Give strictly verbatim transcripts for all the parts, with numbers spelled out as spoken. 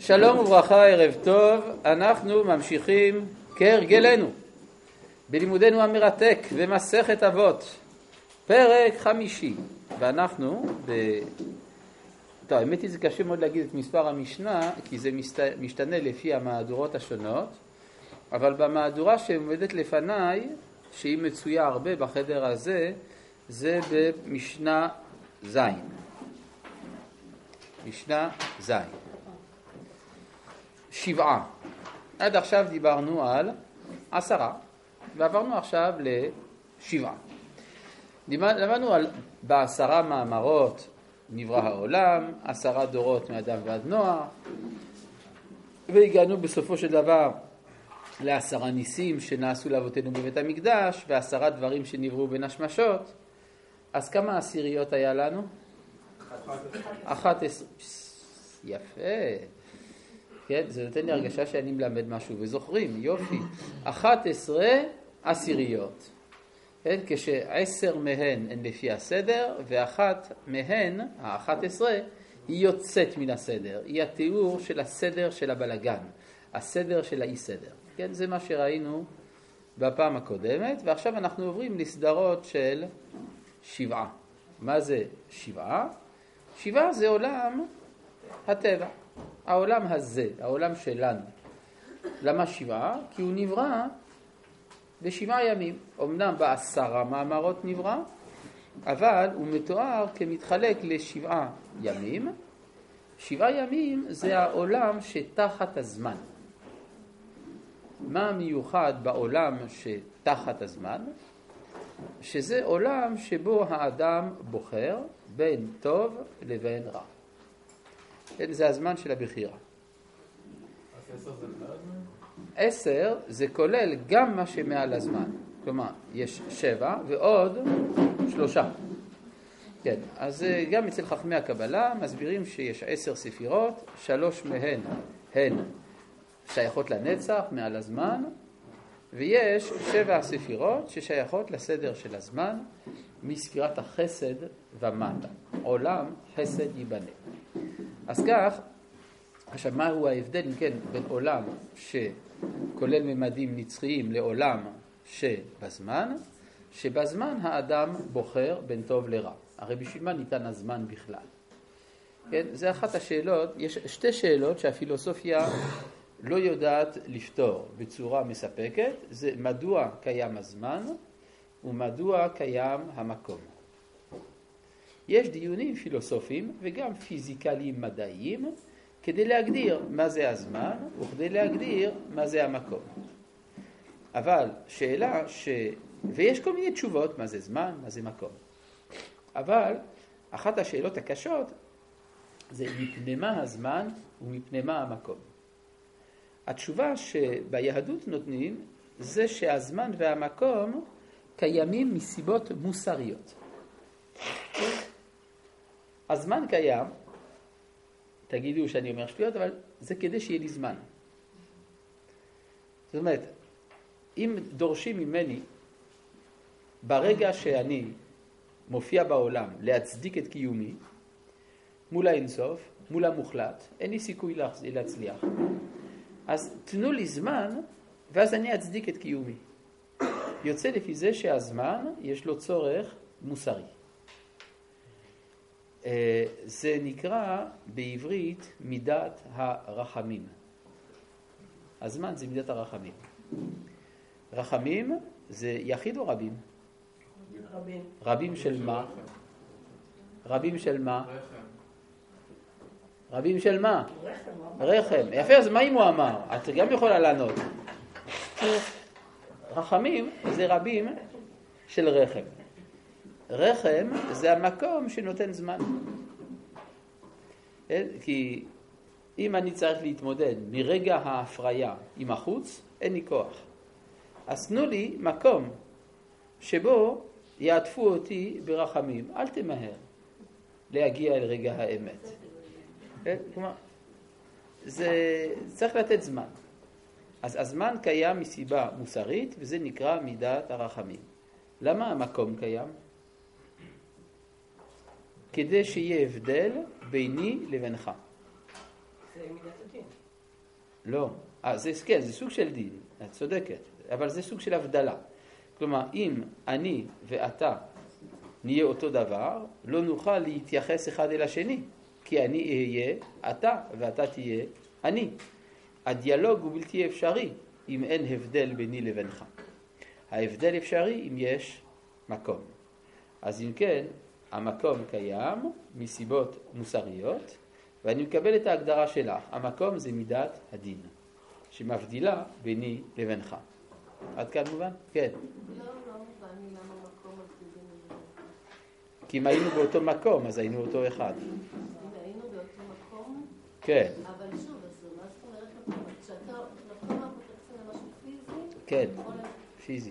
שלום וברכה, ערב טוב. אנחנו ממשיכים כהרגלנו בלימודנו המרתק ומסכת אבות, פרק חמישי. ואנחנו ב... טוב, האמת היא זה קשה מאוד להגיד את מספר המשנה, כי זה משתנה לפי המהדורות השונות, אבל במהדורה שעומדת לפניי, שהיא מצויה הרבה בחדר הזה, זה במשנה זין. משנה זין. שבעה. עד עכשיו דיברנו על עשרה, ועברנו עכשיו לשבעה. למדנו על בעשרה מאמרות נברא העולם, עשרה דורות מאדם ועד נוח, והגענו בסופו של דבר לעשרה ניסים שנעשו לאבותינו בבית המקדש, ועשרה דברים שנבראו בין השמשות. אז כמה עשיריות היה לנו? אחת עשרה. יפה. כן, זה נותן לי הרגשה שאני מלמד משהו וזוכרים, יופי. אחת עשרה עשיריות. כן, כשעשר מהן הן לפי הסדר, ואחת מהן, האחת עשרה, היא יוצאת מן הסדר. היא התיאור של הסדר של הבלגן, הסדר של האי סדר. כן, זה מה שראינו בפעם הקודמת, ועכשיו אנחנו עוברים לסדרות של שבעה. מה זה שבעה? שבעה זה עולם הטבע. העולם הזה, העולם שלנו. למה שבעה? כי הוא נברא בשבעה ימים. אמנם בעשרה מאמרות נברא, אבל הוא מתואר כמתחלק לשבעה ימים. שבעה ימים זה העולם שתחת הזמן. מה מיוחד בעולם שתחת הזמן? שזה עולם שבו האדם בוחר בין טוב לבין רע. זה הזמן של הבחירה. אז עשר זה מעל הזמן? עשר זה כולל גם מה שמעל הזמן. כלומר, יש שבע ועוד שלושה. כן, אז גם אצל חכמי הקבלה מסבירים שיש עשר ספירות, שלוש מהן הן שייכות לנצח מעל הזמן, ויש שבע ספירות ששייכות לסדר של הזמן, מספירת החסד ומטה. עולם חסד ייבנה. אז כך, עכשיו מהו ההבדל, אם כן, בין עולם שכולל ממדים נצחיים לעולם שבזמן, שבזמן האדם בוחר בין טוב לרע. הרי בשביל מה ניתן הזמן בכלל? כן, זה אחת השאלות, יש שתי שאלות שהפילוסופיה לא יודעת לפתור בצורה מספקת, זה מדוע קיים הזמן ומדוע קיים המקום. יש דיונים פילוסופיים וגם פיזיקליים מדעיים כדי להגדיר מה זה הזמן וכדי להגדיר מה זה המקום. אבל שאלה ש... ויש כל מיני תשובות, מה זה זמן, מה זה מקום. אבל אחת השאלות הקשות זה מפני מה הזמן ומפני מה המקום. התשובה שביהדות נותנים זה שהזמן והמקום קיימים מסיבות מוסריות. הזמן קיים, תגידו שאני אומר שטויות, אבל זה כדי שיהיה לי זמן. זאת אומרת, אם דורשים ממני ברגע שאני מופיע בעולם להצדיק את קיומי, מול האינסוף, מול המוחלט, אין לי סיכוי להצליח. אז תנו לי זמן, ואז אני אצדיק את קיומי. יוצא לפי זה שהזמן יש לו צורך מוסרי. זה נקרא בעברית מידת הרחמים. הזמן זה מידת הרחמים. רחמים זה יחיד או רבים? רבים. רבים של מה? רבים של מה? רבים של מה? רחם. יפה, אז מה אם הוא אמר? את גם יכולה לענות. רחמים זה רבים של רחם. רחם זה המקום שנותן זמן. כי אם אני צריך להתמודד מרגע ההפריה עם החוץ, אין לי כוח. אז תנו לי מקום שבו יעטפו אותי ברחמים. אל תמהר להגיע אל רגע האמת. כלומר, זה צריך לתת זמן. אז הזמן קיים מסיבה מוסרית, וזה נקרא מידת הרחמים. למה המקום קיים? כדי שיהיה הבדל ביני לבינך. זה מידת הדין. לא. אה, זה, כן, זה סוג של דין, את צודקת, אבל זה סוג של הבדלה. כלומר, אם אני ואתה נהיה אותו דבר, לא נוכל להתייחס אחד אל השני, כי אני אהיה אתה ואתה תהיה אני. הדיאלוג הוא בלתי אפשרי אם אין הבדל ביני לבינך. ההבדל אפשרי אם יש מקום. אז אם כן, המקום קיים מסיבות מוסריות, ואני מקבל את ההגדרה שלך. המקום זה מידת הדין, שמבדילה ביני לבינך. עד כאן מובן? כן. לא, לא מובן לי למה מקום מבדיל ביני לבינך. כי אם היינו באותו מקום, אז היינו אותו אחד. אם היינו באותו מקום, כן. אבל שוב, אז מה זאת אומרת מקום? כשאתה מקום אנחנו מתייחסים למשהו פיזי? כן, או ל- פיזי.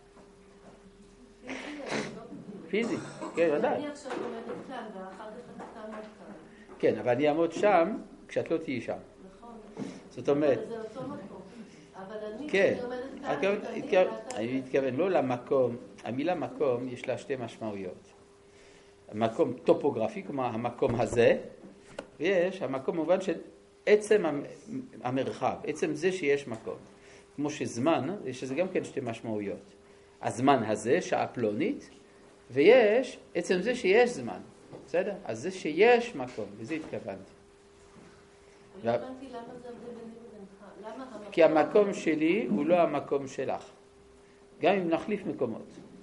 פיזי, אז לא פיזי, כן, ודאי. אני עכשיו עומדת כאן, ואחר כך אתה תעמוד כאן. כן, אבל אני אעמוד שם כשאת לא תהיי שם. נכון. זאת אומרת, אבל זה אותו מקום. אבל אני, כן, כשאני עומדת כאן, התכוון- ואתה- התכוון- ואתה- אני מתכוון לא למקום, המילה מקום יש לה שתי משמעויות. מקום טופוגרפי, כלומר המקום הזה, ויש המקום במובן של עצם המ- המרחב, עצם זה שיש מקום. כמו שזמן, יש לזה גם כן שתי משמעויות. הזמן הזה, שעה פלונית, ויש עצם זה שיש זמן. בסדר? אז זה שיש מקום, וזה התכוונתי. אני לא הבנתי למה זה הבדל ביני ובינך. למה המקום... כי המקום שלי הוא לא המקום שלך. גם אם נחליף מקומות.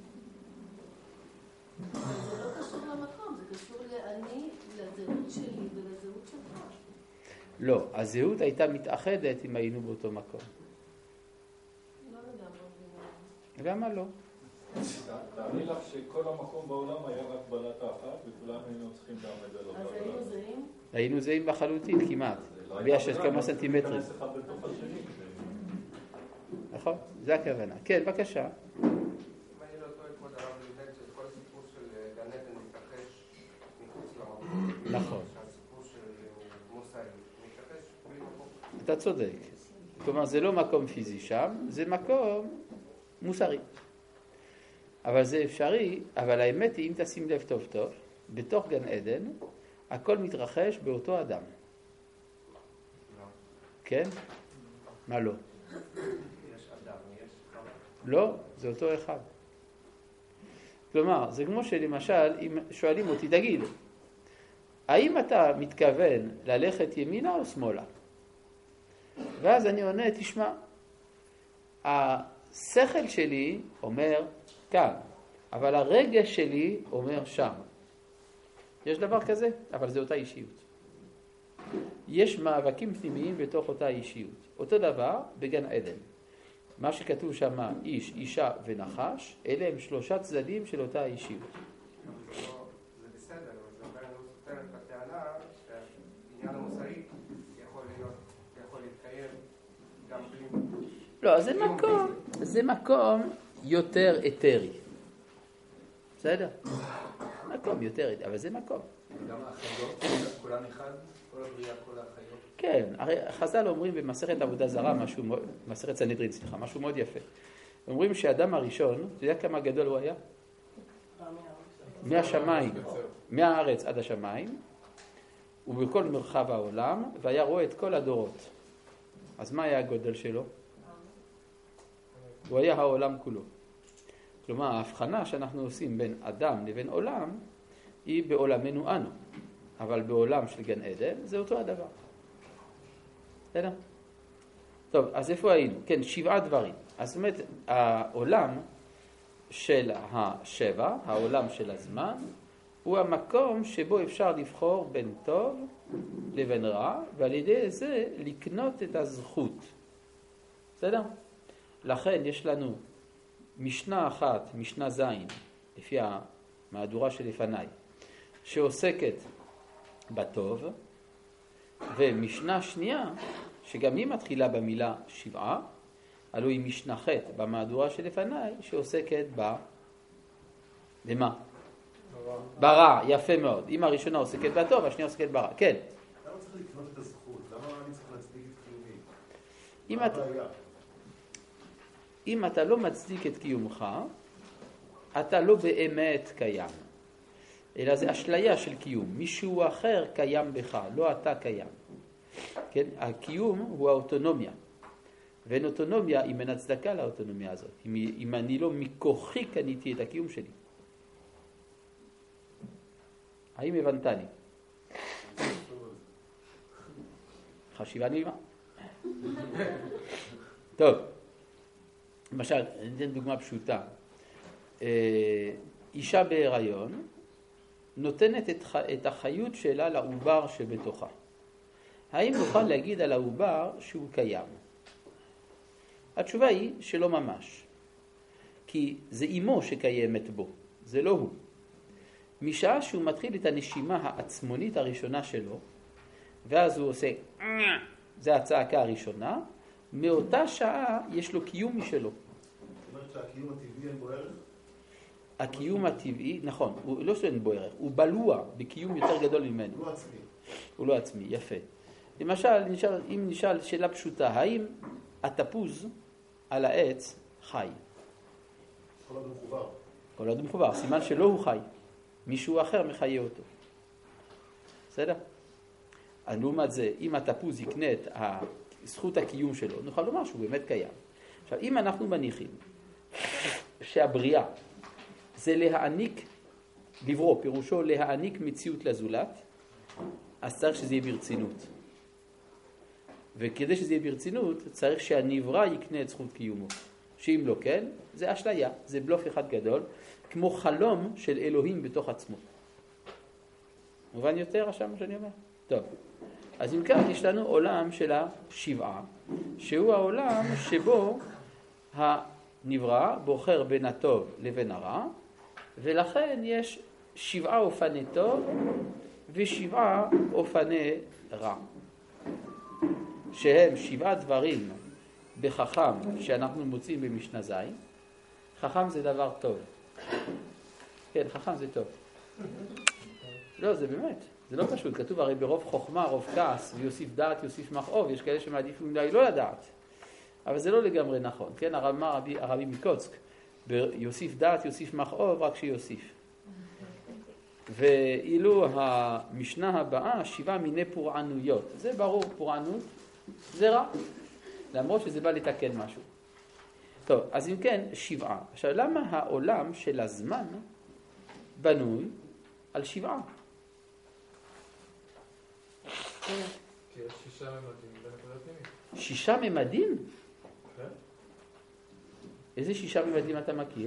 אבל זה לא קשור למקום, זה קשור לאני, לזהות שלי ולזהות שלך. לא, הזהות הייתה מתאחדת אם היינו באותו מקום. לא לגמרי מבינה. למה לא? תאמרי לך שכל המקום בעולם היה רק בלטה אחת, וכולם היינו צריכים לעמד על אותה אז היינו בלטה. זהים? היינו זהים בחלוטין, כמעט. ביה של כמה סנטימטרים. להיכנס אחד בתוך השני. נכון? זה הכוונה. כן, בבקשה. אם אני לא טועה, כבוד הרב לימד שכל הסיפור של גן עדן מתרחש מחוץ למקום. נכון. שהסיפור של מוסאי מתרחש בלי מקום. אתה צודק. כלומר, זה לא מקום פיזי שם, זה מקום מוסרי. אבל זה אפשרי, אבל האמת היא, אם תשים לב טוב טוב, בתוך גן עדן, הכל מתרחש באותו אדם. לא. כן? מה לא? יש אדם, יש כמה. לא, זה אותו אחד. כלומר, זה כמו שלמשל, אם שואלים אותי, תגיד, האם אתה מתכוון ללכת ימינה או שמאלה? ואז אני עונה, תשמע, השכל שלי אומר כאן, אבל הרגש שלי אומר שם. יש דבר כזה, אבל זה אותה אישיות. יש מאבקים פנימיים בתוך אותה אישיות. אותו דבר בגן עדן. מה שכתוב שם, איש, אישה ונחש, אלה הם שלושה צדדים של אותה אישיות. זה בסדר, אבל זה עדיין לא סותר את הטענה שהעניין המוסרי יכול להיות, יכול להתקיים גם בלי... לא, זה מקום, זה מקום יותר אתרי. בסדר? מקום יותר אתרי, אבל זה מקום. גם החיות, כולן אחד? כל הבריאה, כל החיות? כן, הרי חז"ל אומרים במסכת עבודה זרה, משהו, מסכת סנהדרין, סליחה, משהו מאוד יפה. אומרים שהאדם הראשון, אתה יודע כמה גדול הוא היה? מהשמיים, מהארץ עד השמיים, ובכל מרחב העולם, והיה רואה את כל הדורות. אז מה היה הגודל שלו? הוא היה העולם כולו. כלומר, ההבחנה שאנחנו עושים בין אדם לבין עולם, היא בעולמנו אנו. אבל בעולם של גן עדן, זה אותו הדבר. בסדר? טוב, אז איפה היינו? כן, שבעה דברים. אז זאת אומרת, העולם של השבע, העולם של הזמן, הוא המקום שבו אפשר לבחור בין טוב לבין רע, ועל ידי זה לקנות את הזכות. בסדר? לכן יש לנו משנה אחת, משנה זין, לפי המהדורה שלפניי, שעוסקת בטוב, ומשנה שנייה, שגם היא מתחילה במילה שבעה, עלו היא משנה ח' במהדורה שלפניי, שעוסקת ב... במה? ברע, יפה מאוד. אם הראשונה עוסקת בטוב, השנייה עוסקת ברע. כן. למה צריך לקנות את הזכות? למה אני צריך להצדיק את קיומי? אם מה אתה, הבעיה? אם אתה לא מצדיק את קיומך, אתה לא באמת קיים. אלא זה אשליה של קיום. מישהו אחר קיים בך, לא אתה קיים. כן? הקיום הוא האוטונומיה. ואין אוטונומיה אם אין הצדקה לאוטונומיה הזאת. אם, אם אני לא מכוחי קניתי את הקיום שלי. האם הבנתני? חשיבה נעימה. טוב, למשל, אני אתן דוגמה פשוטה. אישה בהיריון נותנת את, את החיות שלה לעובר שבתוכה. האם נוכל להגיד על העובר שהוא קיים? התשובה היא שלא ממש. כי זה אימו שקיימת בו, זה לא הוא. משעה שהוא מתחיל את הנשימה העצמונית הראשונה שלו, ואז הוא עושה, זה הצעקה הראשונה, מאותה שעה יש לו קיום משלו. זאת אומרת שהקיום הטבעי אין בו ערך? הקיום הטבעי, נכון, הוא לא שאין בו ערך, הוא בלוע בקיום יותר גדול ממנו. הוא לא עצמי. הוא לא עצמי, יפה. למשל, נשאל, אם נשאל שאלה פשוטה, האם התפוז על העץ חי? כל עוד הוא מחובר. כל עוד הוא מחובר, סימן שלא הוא חי, מישהו אחר מחיה אותו. בסדר? לעומת זה, אם התפוז יקנה את זכות הקיום שלו, נוכל לומר שהוא באמת קיים. עכשיו, אם אנחנו מניחים שהבריאה זה להעניק, לברוא, פירושו להעניק מציאות לזולת, אז צריך שזה יהיה ברצינות. וכדי שזה יהיה ברצינות, צריך שהנברא יקנה את זכות קיומו. שאם לא כן, זה אשליה, זה בלוף אחד גדול, כמו חלום של אלוהים בתוך עצמו. מובן יותר עכשיו מה שאני אומר? טוב. אז אם כך, יש לנו עולם של השבעה, שהוא העולם שבו הנברא בוחר בין הטוב לבין הרע, ולכן יש שבעה אופני טוב ושבעה אופני רע. שהם שבעה דברים בחכם שאנחנו מוצאים במשנה זין. חכם זה דבר טוב. כן, חכם זה טוב. לא, זה באמת. זה לא פשוט. כתוב הרי ברוב חוכמה, רוב כעס, ויוסיף דעת, יוסיף מכאוב. יש כאלה שמעדיפים אולי לא לדעת. אבל זה לא לגמרי נכון. כן, הרב, הרבי, הרבי מקוצק, יוסיף דעת, יוסיף מכאוב, רק שיוסיף. ואילו המשנה הבאה, שבעה מיני פורענויות. זה ברור, פורענות זה רע. למרות שזה בא לתקן משהו. טוב, אז אם כן, שבעה. עכשיו, למה העולם של הזמן בנוי על שבעה? כי יש שישה ממדים בנקודה פנימית. שישה ממדים? כן. איזה שישה ממדים אתה מכיר?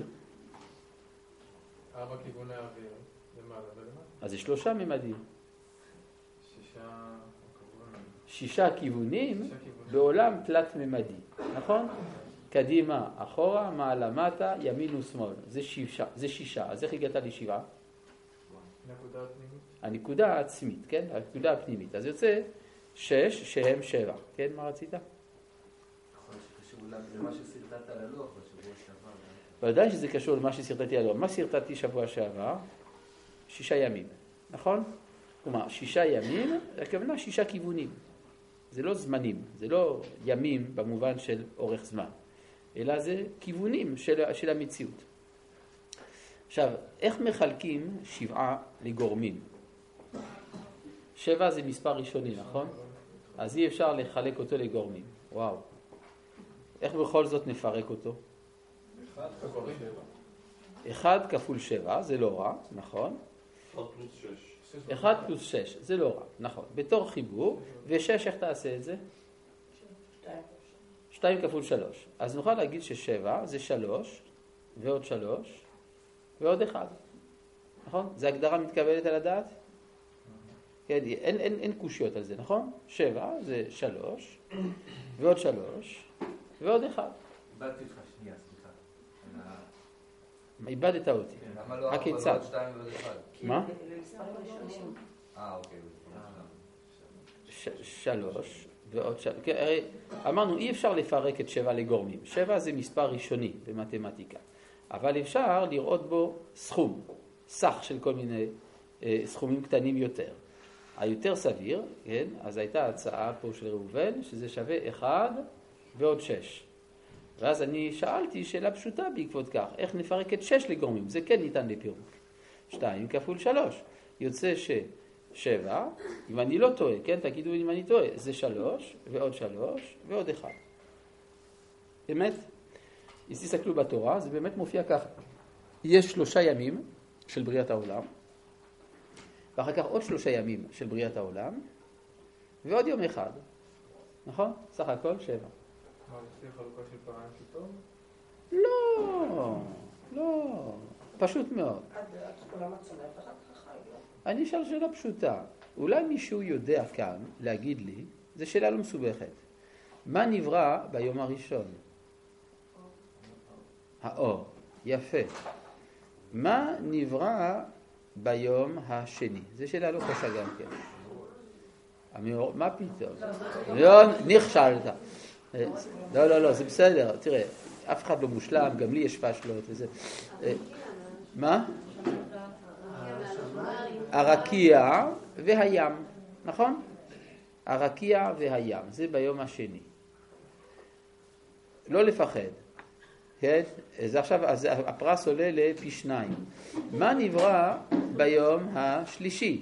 ארבע כיווני אוויר, למעלה ולמעלה. אז זה שלושה ממדים. שישה... שישה כיוונים בעולם תלת ממדי, נכון? קדימה, אחורה, מעלה, מטה, ימין ושמאל. זה שישה, זה שישה. אז איך הגעת לשבעה? נקודה פנימית. הנקודה העצמית, כן? הנקודה הפנימית. אז יוצא שש שהם שבע. כן, מה רצית? יכול להיות שקשור למה שסרטטת על הלוח בשבוע שעבר. ודאי שזה קשור למה שסרטטתי על הלוח. מה סרטטתי שבוע שעבר? שישה ימים, נכון? כלומר, שישה ימים, הכוונה שישה כיוונים. זה לא זמנים, זה לא ימים במובן של אורך זמן, אלא זה כיוונים של, של המציאות. עכשיו, איך מחלקים שבעה לגורמים? שבע זה מספר ראשוני, נכון? אז אי אפשר לחלק אותו לגורמים. וואו. איך בכל זאת נפרק אותו? אחד כפול שבע. אחד כפול שבע, זה לא רע, נכון? אחד פלוס שש. אחד פלוס שש, זה לא רע, נכון. בתור חיבור, ושש, איך תעשה את זה? שתיים. שתיים כפול שלוש. אז נוכל להגיד ששבע זה שלוש, ועוד שלוש, ועוד אחד. נכון? זה הגדרה מתקבלת על הדעת? כן, אין, אין, אין קושיות על זה, נכון? שבע זה שלוש, ועוד שלוש, ועוד אחד. איבדתי אותך שנייה, סליחה. איבדת אותי. למה לא הכיצד? עוד שתיים ועוד אחד? מה? למספר ראשונים. אה, אוקיי. ש- שלוש ועוד שלוש. כן, הרי אמרנו, אי אפשר לפרק את שבע לגורמים. שבע זה מספר ראשוני במתמטיקה. אבל אפשר לראות בו סכום, סך של כל מיני אה, סכומים קטנים יותר. היותר סביר, כן, אז הייתה הצעה פה של ראובן, שזה שווה אחד ועוד שש. ואז אני שאלתי שאלה פשוטה בעקבות כך, איך נפרק את שש לגורמים? זה כן ניתן לפירוק. שתיים כפול שלוש. יוצא שבע, אם אני לא טועה, כן, תגידו אם אני טועה, זה שלוש, ועוד שלוש, ועוד אחד. באמת? אם תסתכלו בתורה, זה באמת מופיע ככה. יש שלושה ימים של בריאת העולם, ואחר כך עוד שלושה ימים של בריאת העולם, ועוד יום אחד. נכון? סך הכל שבע. מה, לפי חלוקה של פעמיים פתאום? לא, לא, פשוט מאוד. עד כולם הצומח, אחר כך חי, לא? אני אשאל שאלה פשוטה. אולי מישהו יודע כאן להגיד לי, זו שאלה לא מסובכת. מה נברא ביום הראשון? האור. יפה. מה נברא ביום השני? זו שאלה לא קשה גם כן. המאור, מה פתאום? לא, נכשלת. לא, לא, לא, זה בסדר. תראה, אף אחד לא מושלם, גם לי יש פשלות וזה. מה? הרקיע והים, נכון? הרקיע והים, זה ביום השני. לא לפחד. כן? אז עכשיו אז הפרס עולה לפי שניים. מה נברא ביום השלישי?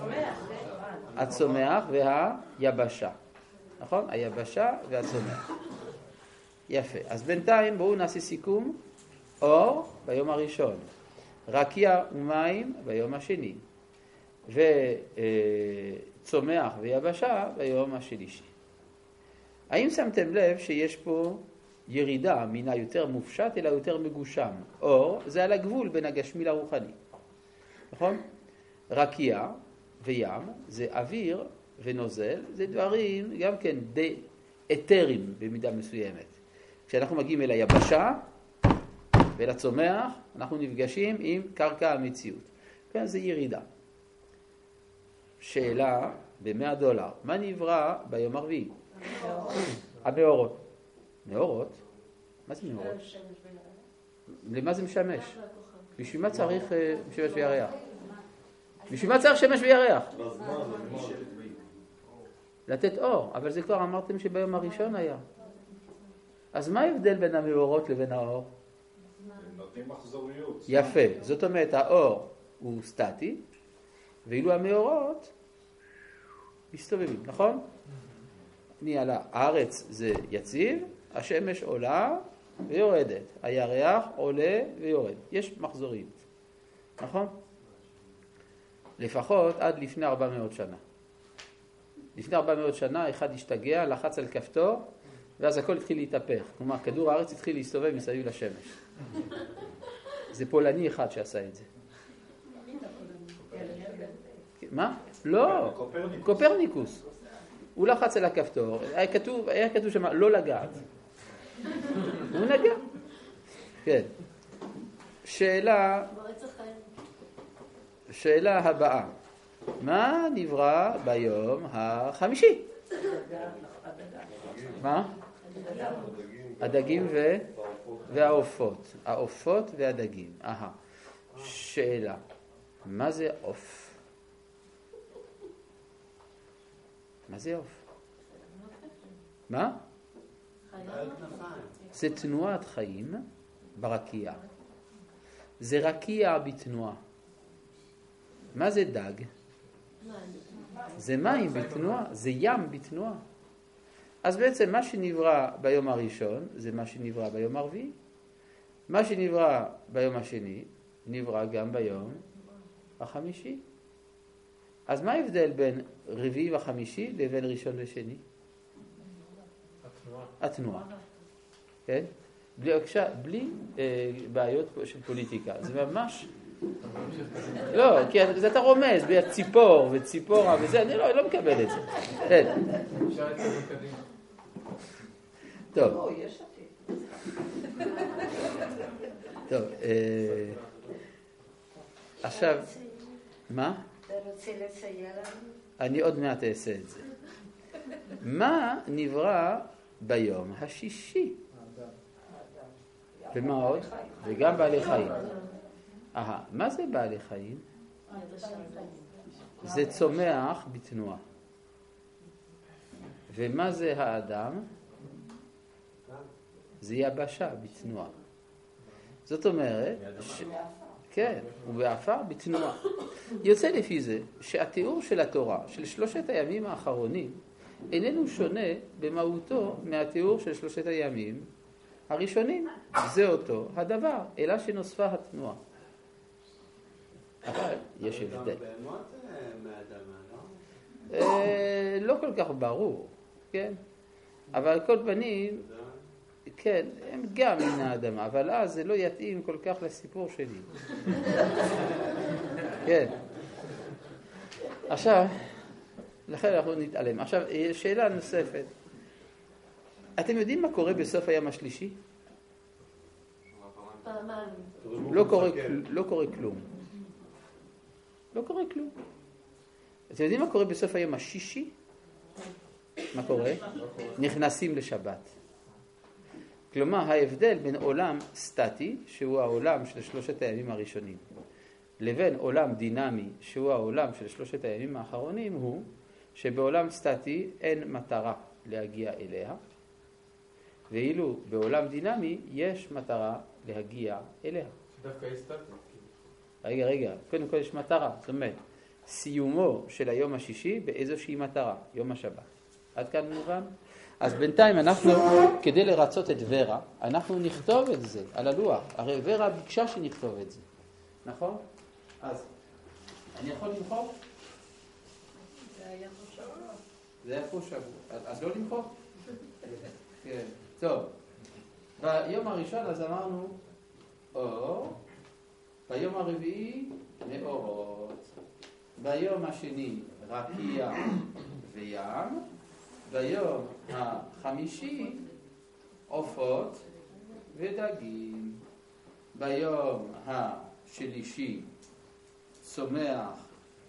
הצומח והיבשה. נכון? היבשה והצומח. יפה. אז בינתיים בואו נעשה סיכום. אור ביום הראשון. רקיע ומים ביום השני. וצומח ויבשה ביום השלישי. האם שמתם לב שיש פה ירידה מן היותר מופשט אלא יותר מגושם? אור זה על הגבול בין הגשמי לרוחני. נכון? רקיע וים זה אוויר ונוזל, זה דברים גם כן די אתרים במידה מסוימת. כשאנחנו מגיעים אל היבשה ואל הצומח, אנחנו נפגשים עם קרקע המציאות. כן, זה ירידה. שאלה ב-מאה דולר, מה נברא ביום הרביעי? המאורות. מאורות? מה זה מאורות? למה זה משמש? בשביל מה צריך שמש וירח? בשביל מה צריך שמש וירח? לתת אור, אבל זה כבר אמרתם שביום הראשון היה. אז מה ההבדל בין המאורות לבין האור? נותנים מחזוריות. יפה, זאת אומרת האור הוא סטטי, ואילו המאורות מסתובבים, נכון? אני על הארץ זה יציב, השמש עולה ויורדת, הירח עולה ויורד, יש מחזוריות, נכון? לפחות עד לפני ארבע מאות שנה. לפני ארבע מאות שנה אחד השתגע, לחץ על כפתור, ואז הכל התחיל להתהפך. כלומר, כדור הארץ התחיל להסתובב מסביב לשמש. זה פולני אחד שעשה את זה. מה? לא, קופרניקוס. הוא לחץ על הכפתור, היה כתוב, היה כתוב שם לא לגעת. הוא נגע. כן. שאלה, שאלה הבאה. מה נברא ביום החמישי? מה? הדגים ו... והעופות. העופות והדגים. אהה. שאלה. מה זה עוף? מה זה עוף? מה? זה תנועת חיים ברקיע. זה רקיע בתנועה. מה זה דג? זה מים בתנועה, זה ים בתנועה. אז בעצם מה שנברא ביום הראשון זה מה שנברא ביום הרביעי. מה שנברא ביום השני נברא גם ביום החמישי. אז מה ההבדל בין רביעי וחמישי לבין ראשון ושני? התנועה. התנועה. כן? בלי, בלי אה, בעיות של פוליטיקה. זה ממש... לא, כי זה אתה רומז, בציפור וציפורה וזה, אני לא, לא מקבל את זה. כן. אפשר את זה בקדימה. טוב. לא, יש עתיד. טוב, אה, עכשיו, מה? אתה רוצה לצייר לנו? אני עוד מעט אעשה את זה. מה נברא ביום השישי? ומה עוד? וגם בעלי חיים. אהה, מה זה בעלי חיים? זה צומח בתנועה. ומה זה האדם? זה יבשה בתנועה. זאת אומרת, ש... כן, ובעפר בתנועה. יוצא לפי זה שהתיאור של התורה, של שלושת הימים האחרונים, איננו שונה במהותו מהתיאור של שלושת הימים הראשונים. זה אותו הדבר, אלא שנוספה התנועה. אבל יש הבדל. לא כל כך ברור, כן? אבל על כל פנים, כן, הם גם מן האדמה, אבל אז זה לא יתאים כל כך לסיפור שלי. כן. עכשיו, לכן אנחנו נתעלם. עכשיו, שאלה נוספת. אתם יודעים מה קורה בסוף היום השלישי? לא קורה, לא קורה כלום. לא קורה כלום. אתם יודעים מה קורה בסוף היום השישי? מה קורה? נכנסים לשבת. כלומר, ההבדל בין עולם סטטי, שהוא העולם של שלושת הימים הראשונים, לבין עולם דינמי, שהוא העולם של שלושת הימים האחרונים, הוא שבעולם סטטי אין מטרה להגיע אליה, ואילו בעולם דינמי יש מטרה להגיע אליה. דווקא יש סטטי. רגע, רגע, קודם כל יש מטרה, זאת אומרת, סיומו של היום השישי באיזושהי מטרה, יום השבת. עד כאן מובן? אז בינתיים אנחנו, כדי לרצות את ורה, אנחנו נכתוב את זה על הלוח. הרי ורה ביקשה שנכתוב את זה. נכון? אז, אני יכול למחוק? זה היה פה שבוע. זה היה פה שבוע. אז לא למחוק? כן. טוב. ביום הראשון אז אמרנו אור, ביום הרביעי מאורות, ביום השני רקיע וים, ביום החמישי עופות ודגים, ביום השלישי צומח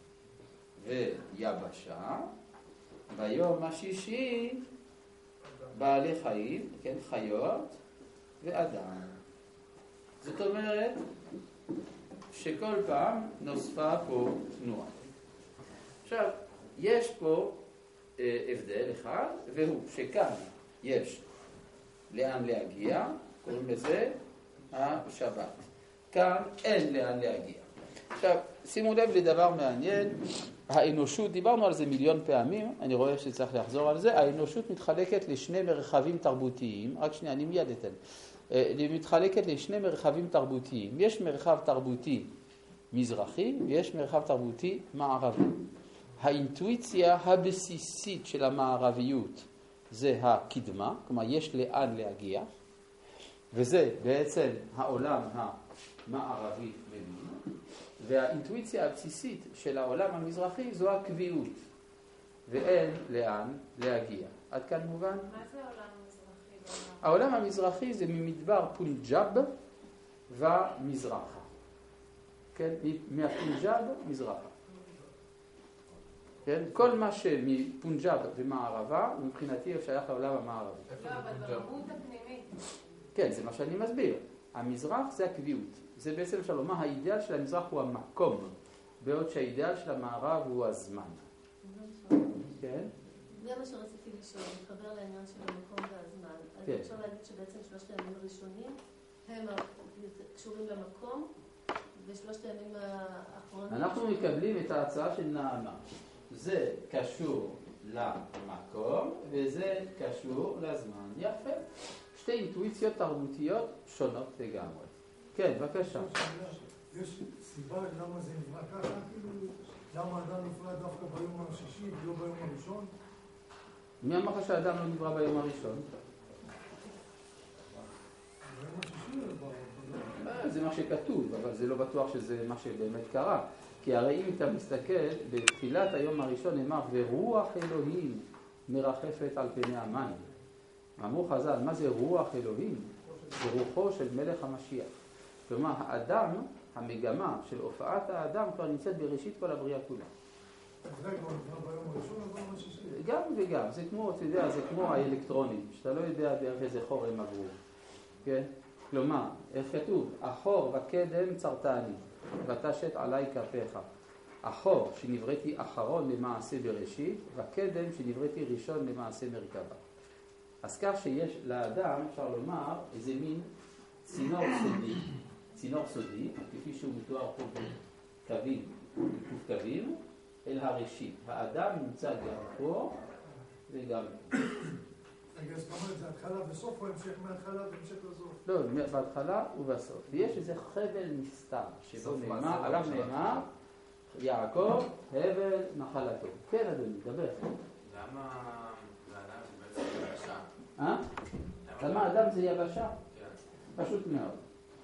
ויבשה, ביום השישי בעלי חיים, כן, חיות ואדם. זאת אומרת שכל פעם נוספה פה תנועה. עכשיו, יש פה אה, הבדל אחד, והוא שכאן יש לאן להגיע, קוראים לזה השבת. כאן אין לאן להגיע. עכשיו, שימו לב לדבר מעניין, האנושות, דיברנו על זה מיליון פעמים, אני רואה שצריך לחזור על זה, האנושות מתחלקת לשני מרחבים תרבותיים, רק שנייה, אני מיד אתן, היא מתחלקת לשני מרחבים תרבותיים, יש מרחב תרבותי מזרחי ויש מרחב תרבותי מערבי. האינטואיציה הבסיסית של המערביות זה הקדמה, כלומר יש לאן להגיע, וזה בעצם העולם המערבי מבין, והאינטואיציה הבסיסית של העולם המזרחי זו הקביעות, ואין לאן להגיע. עד כאן מובן? מה זה העולם המזרחי? העולם המזרחי זה ממדבר פונג'אב ומזרחה. כן? מהפונג'אב מזרחה. כן? כל מה שמפונג'אב ומערבה, מבחינתי שייך לעולם המערבי. לא, אבל במהות הפנימית. כן, זה מה שאני מסביר. המזרח זה הקביעות. זה בעצם אפשר לומר, האידאל של המזרח הוא המקום, בעוד שהאידאל של המערב הוא הזמן. כן? זה מה שרציתי לשאול, מתחבר לעניין של המקום והזמן. אז אפשר להגיד שבעצם שלושת הימים הראשונים הם קשורים למקום, ושלושת הימים האחרונים... אנחנו מקבלים את ההצעה של נעמה. זה קשור למקום, וזה קשור לזמן. יפה. שתי אינטואיציות תרבותיות שונות לגמרי. כן, בבקשה. יש סיבה למה זה נברא ככה? למה האדם נברא דווקא ביום השישי ולא ביום הראשון? מי אמר לך שהאדם לא נברא ביום הראשון? ביום השישי? זה מה שכתוב, אבל זה לא בטוח שזה מה שבאמת קרה. כי הרי אם אתה מסתכל, בתחילת היום הראשון נאמר, ורוח אלוהים מרחפת על פני המים. אמרו חז"ל, מה זה רוח אלוהים? זה רוחו של מלך המשיח. כלומר, האדם, המגמה של הופעת האדם כבר נמצאת בראשית כל הבריאה כולה. אז רגע, הוא נברא ביום הראשון או ביום השישי? גם וגם, זה כמו, אתה יודע, זה כמו האלקטרונים, שאתה לא יודע דרך איזה חור הם עברו. כן? כלומר, איך כתוב? החור וקדם צרתני, ותשת עלי כפיך. החור שנבראתי אחרון למעשה בראשית, וקדם שנבראתי ראשון למעשה מרכבה. אז כך שיש לאדם, אפשר לומר, איזה מין צינור סודי, צינור סודי, כפי שהוא מתואר פה בקווים, בקוף קווים, אל הראשית. האדם נמצא גם פה וגם פה. רגע, זאת אומרת, זה התחלה וסוף או המשך מההתחלה והמשך לסוף? לא, בהתחלה ובסוף. ויש איזה חבל נסתר, שבו נאמר, עליו נאמר, יעקב, הבל, נחלתו. כן, אדוני, דבר. למה האדם זה בעצם יבשה? אה? למה האדם זה יבשה? כן. פשוט מאוד.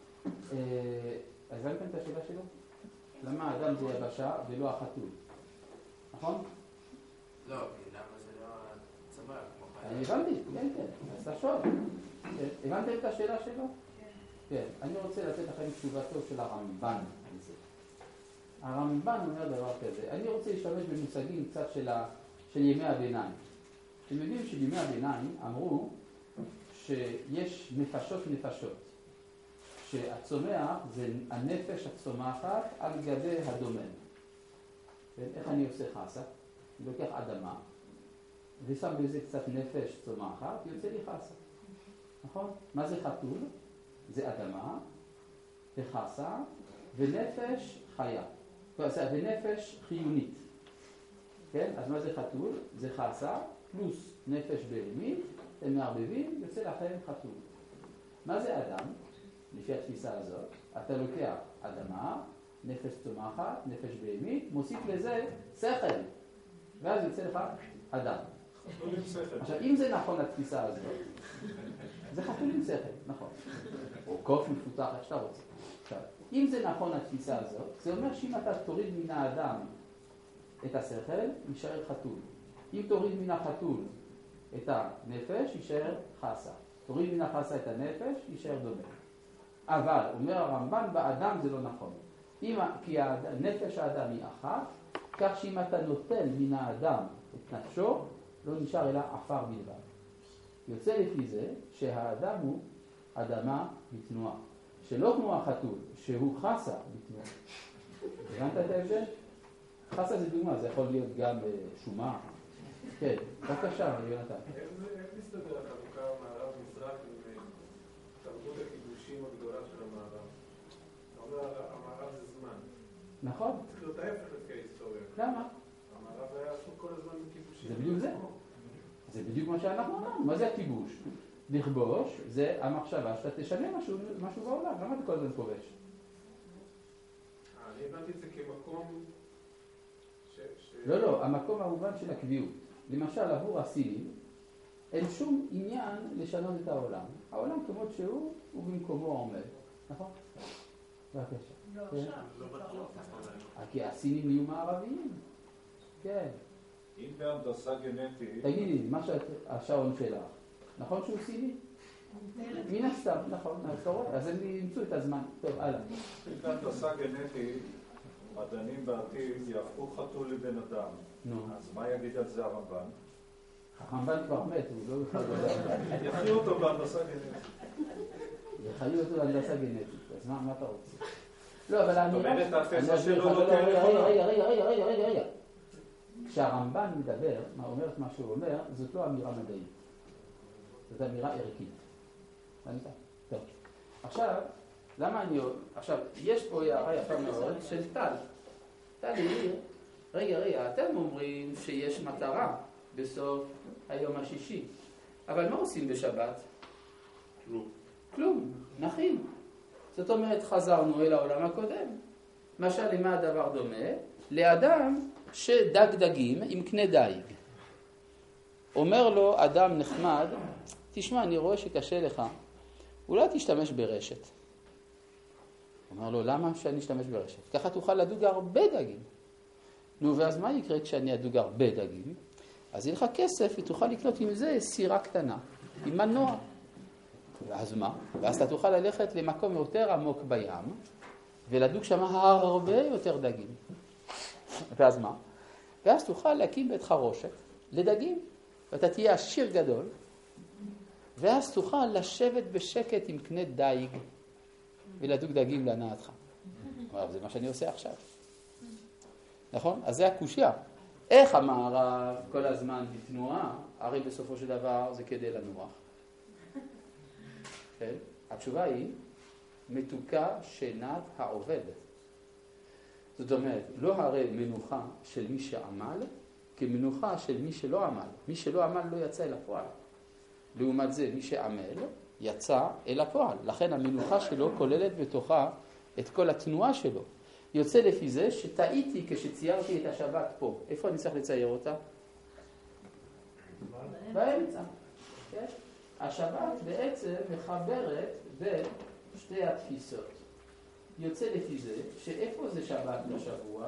הבנתם את השאלה שלו? למה האדם זה יבשה ולא החתול? נכון? לא, כי למה זה לא צמח כמו חיה? אני הבנתי, כן, כן, אז תשאול. הבנתם את השאלה שלו? כן. אני רוצה לתת לכם תשובתו של הרמב"ן על זה. הרמב"ן אומר דבר כזה, אני רוצה להשתמש במושגים קצת של, ה... של ימי הביניים. אתם יודעים שבימי הביניים אמרו שיש נפשות נפשות. שהצומח זה הנפש הצומחת על גבי הדומן. איך אני עושה חסה? אני לוקח אדמה ושם בזה קצת נפש צומחת, יוצא לי חסה. נכון? מה זה חתול? זה אדמה וחסה ונפש חיה. ונפש חיונית. כן? אז מה זה חתול? זה חסה פלוס נפש בהמית, הם מערבבים, יוצא לכם חתול. מה זה אדם? לפי התפיסה הזאת, אתה לוקח אדמה, נפש צומחת, נפש בהמית, מוסיף לזה שכל, ואז יוצא לך אדם. חתול עם שכל. עכשיו, אם זה נכון התפיסה הזאת, זה חתול עם שכל, נכון. או קוף מפותח, איך שאתה רוצה. עכשיו, אם זה נכון התפיסה הזאת, זה אומר שאם אתה תוריד מן האדם את השכל, יישאר חתול. אם תוריד מן החתול את הנפש, יישאר חסה. תוריד מן החסה את הנפש, יישאר דומה. אבל, אומר הרמב"ן, באדם זה לא נכון. אם, כי נפש האדם היא אחת, כך שאם אתה נוטל מן האדם את נפשו, לא נשאר אלא עפר בלבד. יוצא לפי זה שהאדם הוא אדמה בתנועה. שלא כמו החתול, שהוא חסה בתנועה. הבנת את ההבדל? חסה זה דוגמה, זה יכול להיות גם שומה. כן, בבקשה, יונתן. איך מסתדר החלוקה מערב-מזרח עם תרבות הקידושים הגדולה של המערב? אתה אומר, המערב זה זמן. נכון. צריך להיות ההפך לפי ההיסטוריה. למה? המערב היה עסוק כל הזמן בקידושים. זה בדיוק זה. זה בדיוק מה שאנחנו אמרנו. מה זה הכיבוש? לכבוש זה המחשבה שאתה תשנה משהו, משהו בעולם. למה אתה כל הזמן כובש? אני הבנתי את זה כמקום ש... ש... לא, לא, המקום המובן של הקביעות. למשל, עבור הסינים, אין שום עניין לשנות את העולם. העולם כמות שהוא, הוא במקומו עומד. נכון? בבקשה. לא כן? עכשיו. לא בטוח. כי הסינים נהיו מערביים. כן. אם בהנדסה גנטית... תגידי, מה שהשעון שלך, נכון שהוא סיני? מן הסתם, נכון, אתה רואה, אז הם ימצאו את הזמן. טוב, הלאה. אם בהנדסה גנטית, מדענים בעתיד יהפכו חתול לבן אדם. נו. אז מה יגיד על זה הרמב"ן? הרמב"ן כבר מת, הוא לא יוכל לדבר. יחיו אותו בהנדסה גנטית. יחיו אותו בהנדסה גנטית, אז מה, מה אתה רוצה? לא, אבל אני... זאת אומרת, התפיסה אני שלו אסביר לך, לא תהיה רגע, נכונה. רגע, רגע, רגע, רגע, רגע, רגע. כשהרמב"ן מדבר, מה אומר את מה שהוא אומר, זאת לא אמירה מדעית. זאת אמירה ערכית. הבנת? טוב. עכשיו, למה אני... עכשיו, יש פה הערה יפה מאוד של טל. טל העיר, רגע, רגע, אתם אומרים שיש מטרה בסוף היום השישי. אבל מה עושים בשבת? כלום. כלום, נחים. זאת אומרת, חזרנו אל העולם הקודם. משל למה הדבר דומה? לאדם שדג דגים עם קנה דייג. אומר לו אדם נחמד, תשמע, אני רואה שקשה לך, אולי תשתמש ברשת. אומר לו, למה שאני אשתמש ברשת? ככה תוכל לדוג הרבה דגים. נו, ואז מה יקרה כשאני אדוג הרבה דגים? אז יהיה לך כסף ותוכל לקנות עם זה סירה קטנה, עם מנוע. ואז מה? ואז אתה תוכל ללכת למקום יותר עמוק בים, ולדוג שם הרבה יותר דגים. ואז מה? ואז תוכל להקים בית חרושת לדגים, ואתה תהיה עשיר גדול, ואז תוכל לשבת בשקט עם קנה דייג, ולדוג דגים להנאתך. זה מה שאני עושה עכשיו. נכון? אז זה הקושיה. איך המערב כל הזמן בתנועה? הרי בסופו של דבר זה כדי לנוח. כן? התשובה היא מתוקה שנת העובד. זאת אומרת, לא הרי מנוחה של מי שעמל, כמנוחה של מי שלא עמל. מי שלא עמל לא יצא אל הפועל. לעומת זה, מי שעמל יצא אל הפועל. לכן המנוחה שלו כוללת בתוכה את כל התנועה שלו. יוצא לפי זה שטעיתי כשציירתי את השבת פה. איפה אני צריך לצייר אותה? באמצע. כן? השבת בעצם מחברת בין שתי התפיסות. יוצא לפי זה שאיפה זה שבת בשבוע?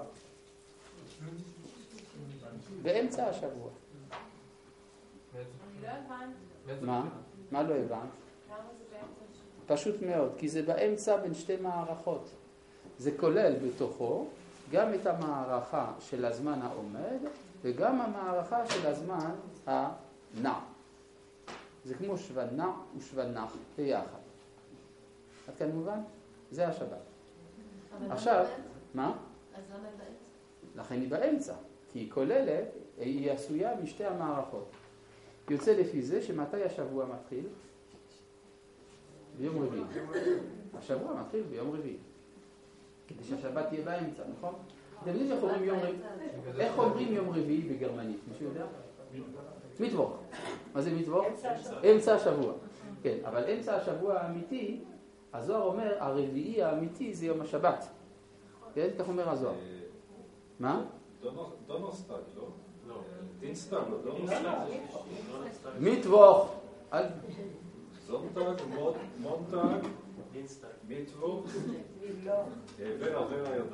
באמצע השבוע. אני לא הבנתי. מה? מה לא הבנת? למה זה באמצע? פשוט מאוד, כי זה באמצע בין שתי מערכות. זה כולל בתוכו גם את המערכה של הזמן העומד וגם המערכה של הזמן הנע. זה כמו שוונה ושוונח ביחד. עד כאן מובן? זה השבת. עכשיו, מה? אז למה היא באמצע? לכן היא באמצע, כי היא כוללת, היא עשויה משתי המערכות. יוצא לפי זה שמתי השבוע מתחיל? ביום רביעי. השבוע מתחיל ביום רביעי. כדי שהשבת תהיה באמצע, נכון? אתם יודעים איך אומרים יום רביעי? איך אומרים יום רביעי בגרמנית? מישהו יודע? מיטווך. מה זה מיטווך? אמצע השבוע. כן, אבל אמצע השבוע האמיתי, הזוהר אומר, הרביעי האמיתי זה יום השבת. כן? כך אומר הזוהר. מה? דונוסטג, לא? לא. דינסטג, לא דונוסטג. מיטווך. זונטג, מונטג, מיטווך. ורה, ורה ידע.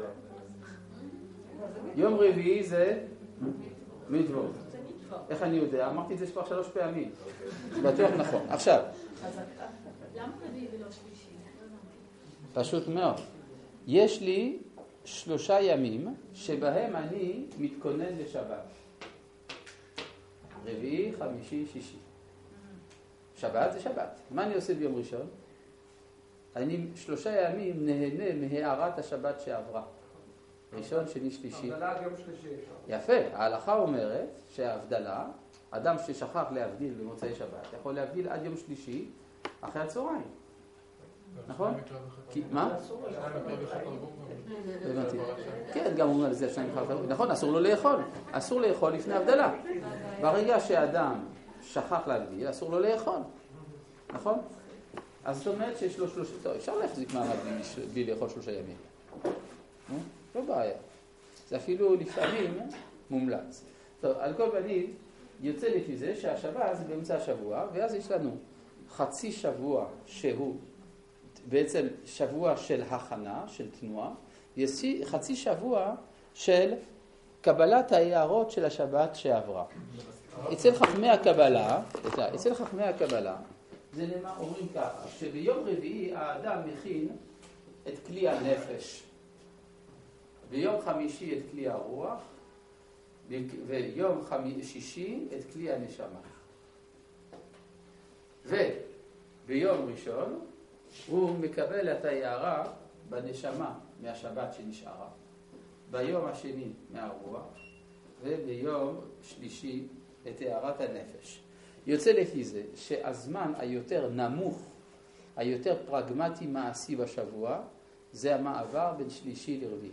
יום רביעי זה מיטווך. איך אני יודע? אמרתי את זה כבר שלוש פעמים. בטוח נכון. עכשיו. למה רביעי ולא שלישי? פשוט מאוד. יש לי שלושה ימים שבהם אני מתכונן לשבת. רביעי, חמישי, שישי. שבת זה שבת. מה אני עושה ביום ראשון? אני שלושה ימים נהנה מהארת השבת שעברה. ראשון, שני, שלישי. הבדלה עד יום שלישי. יפה. ההלכה אומרת שההבדלה, אדם ששכח להבדיל במוצאי שבת, יכול להבדיל עד יום שלישי אחרי הצהריים. נכון? מה? כן, גם הוא אומר לזה שניים חלפים. נכון, אסור לו לאכול. אסור לאכול לפני הבדלה. ברגע שאדם שכח להבדיל, אסור לו לאכול. נכון? אז זאת אומרת שיש לו שלושה... טוב, אפשר להחזיק מעמד בלי לאכול שלושה ימים. לא בעיה. זה אפילו לפעמים מומלץ. טוב, על כל פנים, יוצא לפי זה שהשבת זה באמצע השבוע, ואז יש לנו חצי שבוע שהוא בעצם שבוע של הכנה, של תנועה, וחצי שבוע של קבלת ההערות של השבת שעברה. אצל חכמי הקבלה, אצל חכמי הקבלה, זה נאמר, אומרים ככה, שביום רביעי האדם מכין את כלי הנפש, ביום חמישי את כלי הרוח, ויום שישי את כלי הנשמה. וביום ראשון הוא מקבל את ההערה בנשמה מהשבת שנשארה, ביום השני מהרוח, וביום שלישי את הערת הנפש. יוצא לפי זה שהזמן היותר נמוך, היותר פרגמטי מעשי בשבוע, זה המעבר בין שלישי לרביעי.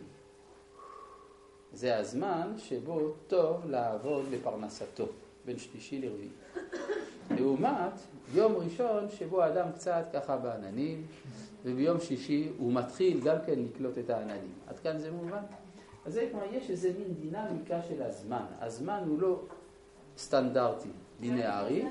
זה הזמן שבו טוב לעבוד לפרנסתו, בין שלישי לרביעי. לעומת יום ראשון שבו האדם קצת ככה בעננים, וביום שישי הוא מתחיל גם כן לקלוט את העננים. עד כאן זה מובן? אז זה כמו, יש איזה מין דינמיקה של הזמן. הזמן הוא לא סטנדרטי, לינארי.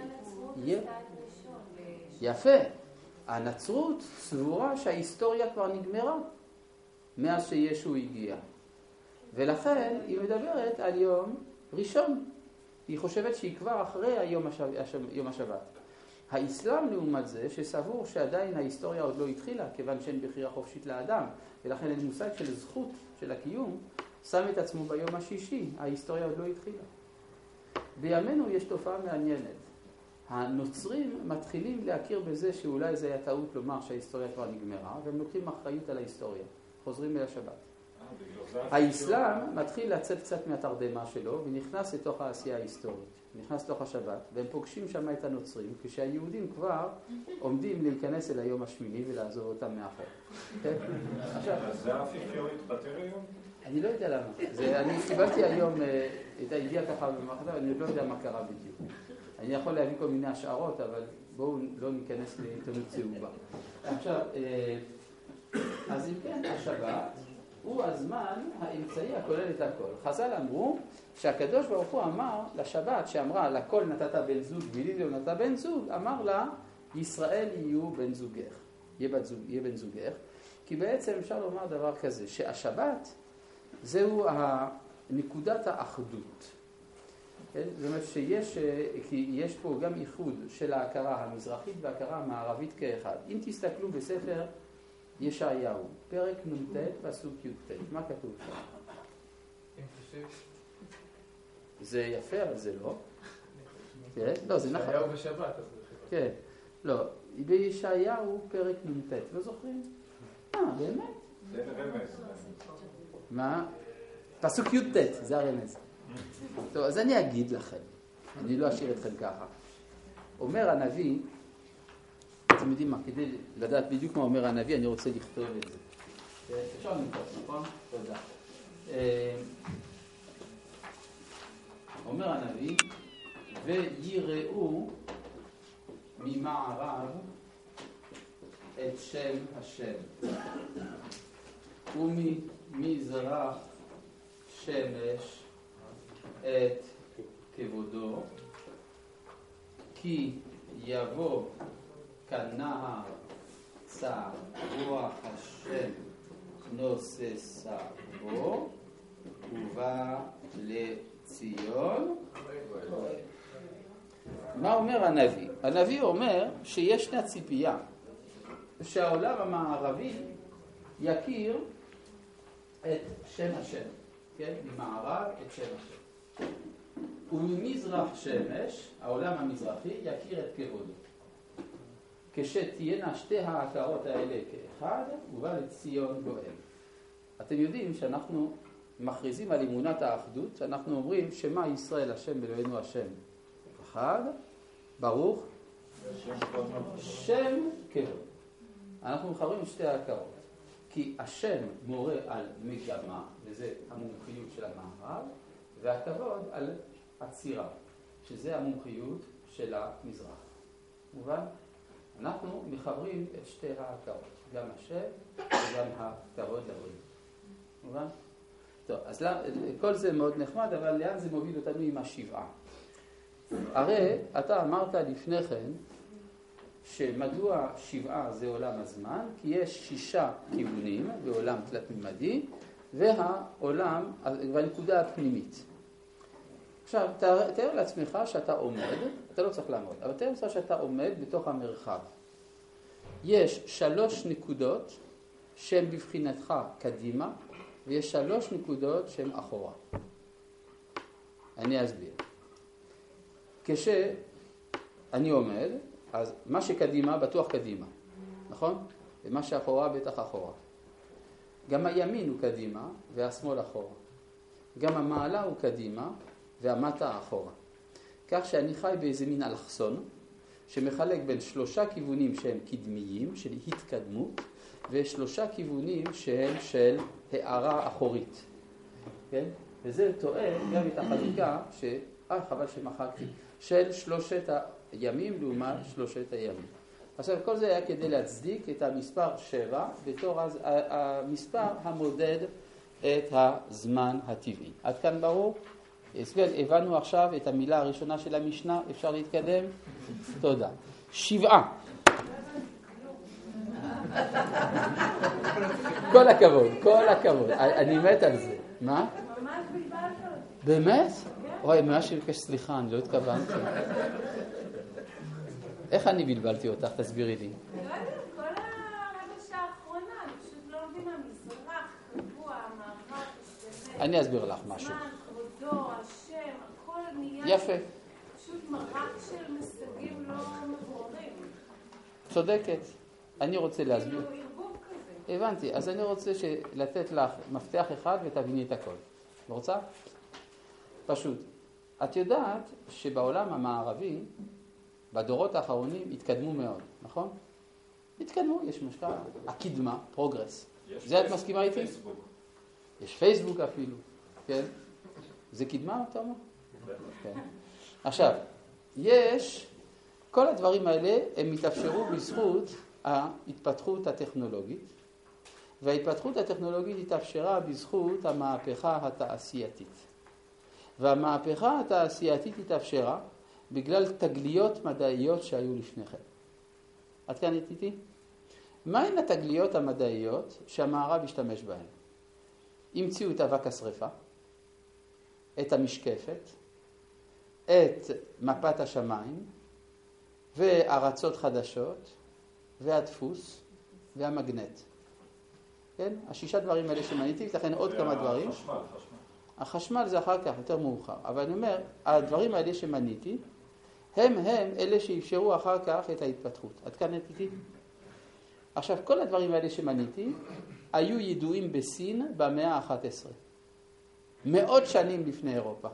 יפה. הנצרות סבורה שההיסטוריה כבר נגמרה מאז שישו הגיע. ולכן היא מדברת על יום ראשון. היא חושבת שהיא כבר אחרי היום השב... יום השבת. האסלאם לעומת זה שסבור שעדיין ההיסטוריה עוד לא התחילה, כיוון שאין בחירה חופשית לאדם, ולכן אין מושג של זכות של הקיום, שם את עצמו ביום השישי, ההיסטוריה עוד לא התחילה. בימינו יש תופעה מעניינת. הנוצרים מתחילים להכיר בזה שאולי זה היה טעות לומר שההיסטוריה כבר נגמרה, והם לוקחים אחריות על ההיסטוריה, חוזרים אל השבת. האסלאם מתחיל לצאת קצת מהתרדמה שלו ונכנס לתוך העשייה ההיסטורית, נכנס לתוך השבת, והם פוגשים שם את הנוצרים, כשהיהודים כבר עומדים להיכנס אל היום השמיני ולעזור אותם מאחור. זה האפיפיור התפטר היום? אני לא יודע למה. אני קיבלתי היום את הידיעה ככה במחדה, אני לא יודע מה קרה בדיוק. אני יכול להביא כל מיני השערות, אבל בואו לא ניכנס לעיתונות צהובה. עכשיו, אז אם כן, השבת הוא הזמן האמצעי הכולל את הכל. חז"ל אמרו שהקדוש ברוך הוא אמר לשבת, שאמרה לכל נתת בן זוג ולי לא נתת בן זוג, אמר לה ישראל יהיו בן זוגך, יהיה, בת זוג, יהיה בן זוגך, כי בעצם אפשר לומר דבר כזה, שהשבת זהו נקודת האחדות. זאת אומרת שיש, כי יש פה גם איחוד של ההכרה המזרחית וההכרה המערבית כאחד. אם תסתכלו בספר ישעיהו, פרק נ"ט פסוק י"ט, מה כתוב שם? זה יפה, אבל זה לא. לא, זה נכון. ישעיהו בשבת. כן, לא. בישעיהו פרק נ"ט, לא זוכרים? אה, באמת? זה רמז. מה? פסוק י"ט, זה הרמז. טוב, אז אני אגיד לכם, אני לא אשאיר אתכם ככה. אומר הנביא, אתם יודעים מה, כדי לדעת בדיוק מה אומר הנביא, אני רוצה לכתוב את זה. אפשר לנקוט, נכון? תודה. אומר הנביא, ויראו ממערב את שם השם, וממזרח שמש את כבודו, כי יבוא כנהר צר רוח השם נוססה בו, ובא לציון. מה אומר הנביא? הנביא אומר שישנה ציפייה שהעולם המערבי יכיר את שם השם, כן? ממערב את שם השם. וממזרח שמש, העולם המזרחי, יכיר את כבודו. כשתהיינה שתי ההכרות האלה כאחד, ובא לציון גואל. אתם יודעים שאנחנו מכריזים על אמונת האחדות, אנחנו אומרים שמה ישראל השם אלוהינו השם אחד, ברוך שם כבוד. אנחנו מחברים שתי ההכרות. כי השם מורה על מגמה, וזה המומחיות של המערב, והכבוד על עצירה, שזה המומחיות של המזרח. מובן? אנחנו מחברים את שתי ההכרות, גם השם וגם הכבוד לבריאה. מובן? טוב, אז לא, כל זה מאוד נחמד, אבל לאן זה מוביל אותנו עם השבעה? הרי אתה אמרת לפני כן, שמדוע שבעה זה עולם הזמן, כי יש שישה כיוונים בעולם תלת-ממדי, והעולם, והנקודה הפנימית. עכשיו, תאר, תאר לעצמך שאתה עומד, אתה לא צריך לעמוד, אבל תאר לעצמך שאתה עומד בתוך המרחב. יש שלוש נקודות שהן בבחינתך קדימה, ויש שלוש נקודות שהן אחורה. אני אסביר. כשאני עומד, אז מה שקדימה בטוח קדימה, נכון? ומה שאחורה בטח אחורה. גם הימין הוא קדימה והשמאל אחורה. גם המעלה הוא קדימה והמטה אחורה. כך שאני חי באיזה מין אלכסון שמחלק בין שלושה כיוונים שהם קדמיים, של התקדמות, ושלושה כיוונים שהם של הערה אחורית. כן? וזה טועה גם את החלוקה, ש... אה, חבל שמחקתי, של שלושת הימים לעומת שלושת הימים. עכשיו, כל זה היה כדי להצדיק את המספר שבע, בתור המספר המודד את הזמן הטבעי. עד כאן ברור? הבנו עכשיו את המילה הראשונה של המשנה, אפשר להתקדם? תודה. שבעה. כל הכבוד, כל הכבוד. אני מת על זה. מה? ממש בלבלת אותי. באמת? אוי, ממש מבקש סליחה, אני לא התכוונתי. איך אני בלבלתי אותך? תסבירי לי. לא יודעת, כל הרבע שעה האחרונה, אני פשוט לא מבינה, מזרח, קבוע, מערב, השתנה. אני אסביר לך משהו. זמן, כבודו, השם, הכל נהיה... יפה. פשוט מרק של מושגים לא מבוררים. צודקת. אני רוצה להסביר. כאילו ערבוב כזה. הבנתי, אז אני רוצה לתת לך מפתח אחד ותביני את הכל. רוצה? פשוט. את יודעת שבעולם המערבי, בדורות האחרונים, התקדמו מאוד, נכון? התקדמו, יש משקע, הקדמה, פרוגרס. זה את מסכימה איתי? פייסבוק. יש פייסבוק אפילו, כן? זה קדמה, אתה אומר? כן. עכשיו, יש, כל הדברים האלה, הם מתאפשרו בזכות ההתפתחות הטכנולוגית, וההתפתחות הטכנולוגית התאפשרה בזכות המהפכה התעשייתית. והמהפכה התעשייתית התאפשרה בגלל תגליות מדעיות שהיו לפני כן. עד כאן איתי? מהן התגליות המדעיות שהמערב השתמש בהן? המציאו את אבק השרפה, את המשקפת, את מפת השמיים, וארצות חדשות, והדפוס, והמגנט. כן? השישה דברים האלה שמניתי, לכן עוד כמה דברים. החשמל, החשמל. החשמל זה אחר כך, יותר מאוחר. אבל אני אומר, הדברים האלה שמניתי, הם הם אלה שאפשרו אחר כך את ההתפתחות. עד כאן איתי? עכשיו, כל הדברים האלה שמניתי, היו ידועים בסין במאה ה-אחת עשרה. מאות שנים לפני אירופה.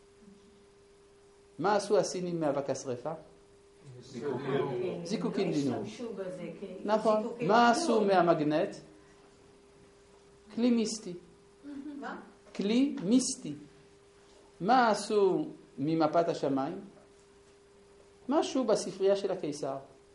מה עשו הסינים מאבק השרפה? זיקוקין דינור. נכון. מה עשו מהמגנט? כלי מיסטי. מה? כלי מיסטי. מה עשו ממפת השמיים? משהו בספרייה של הקיסר.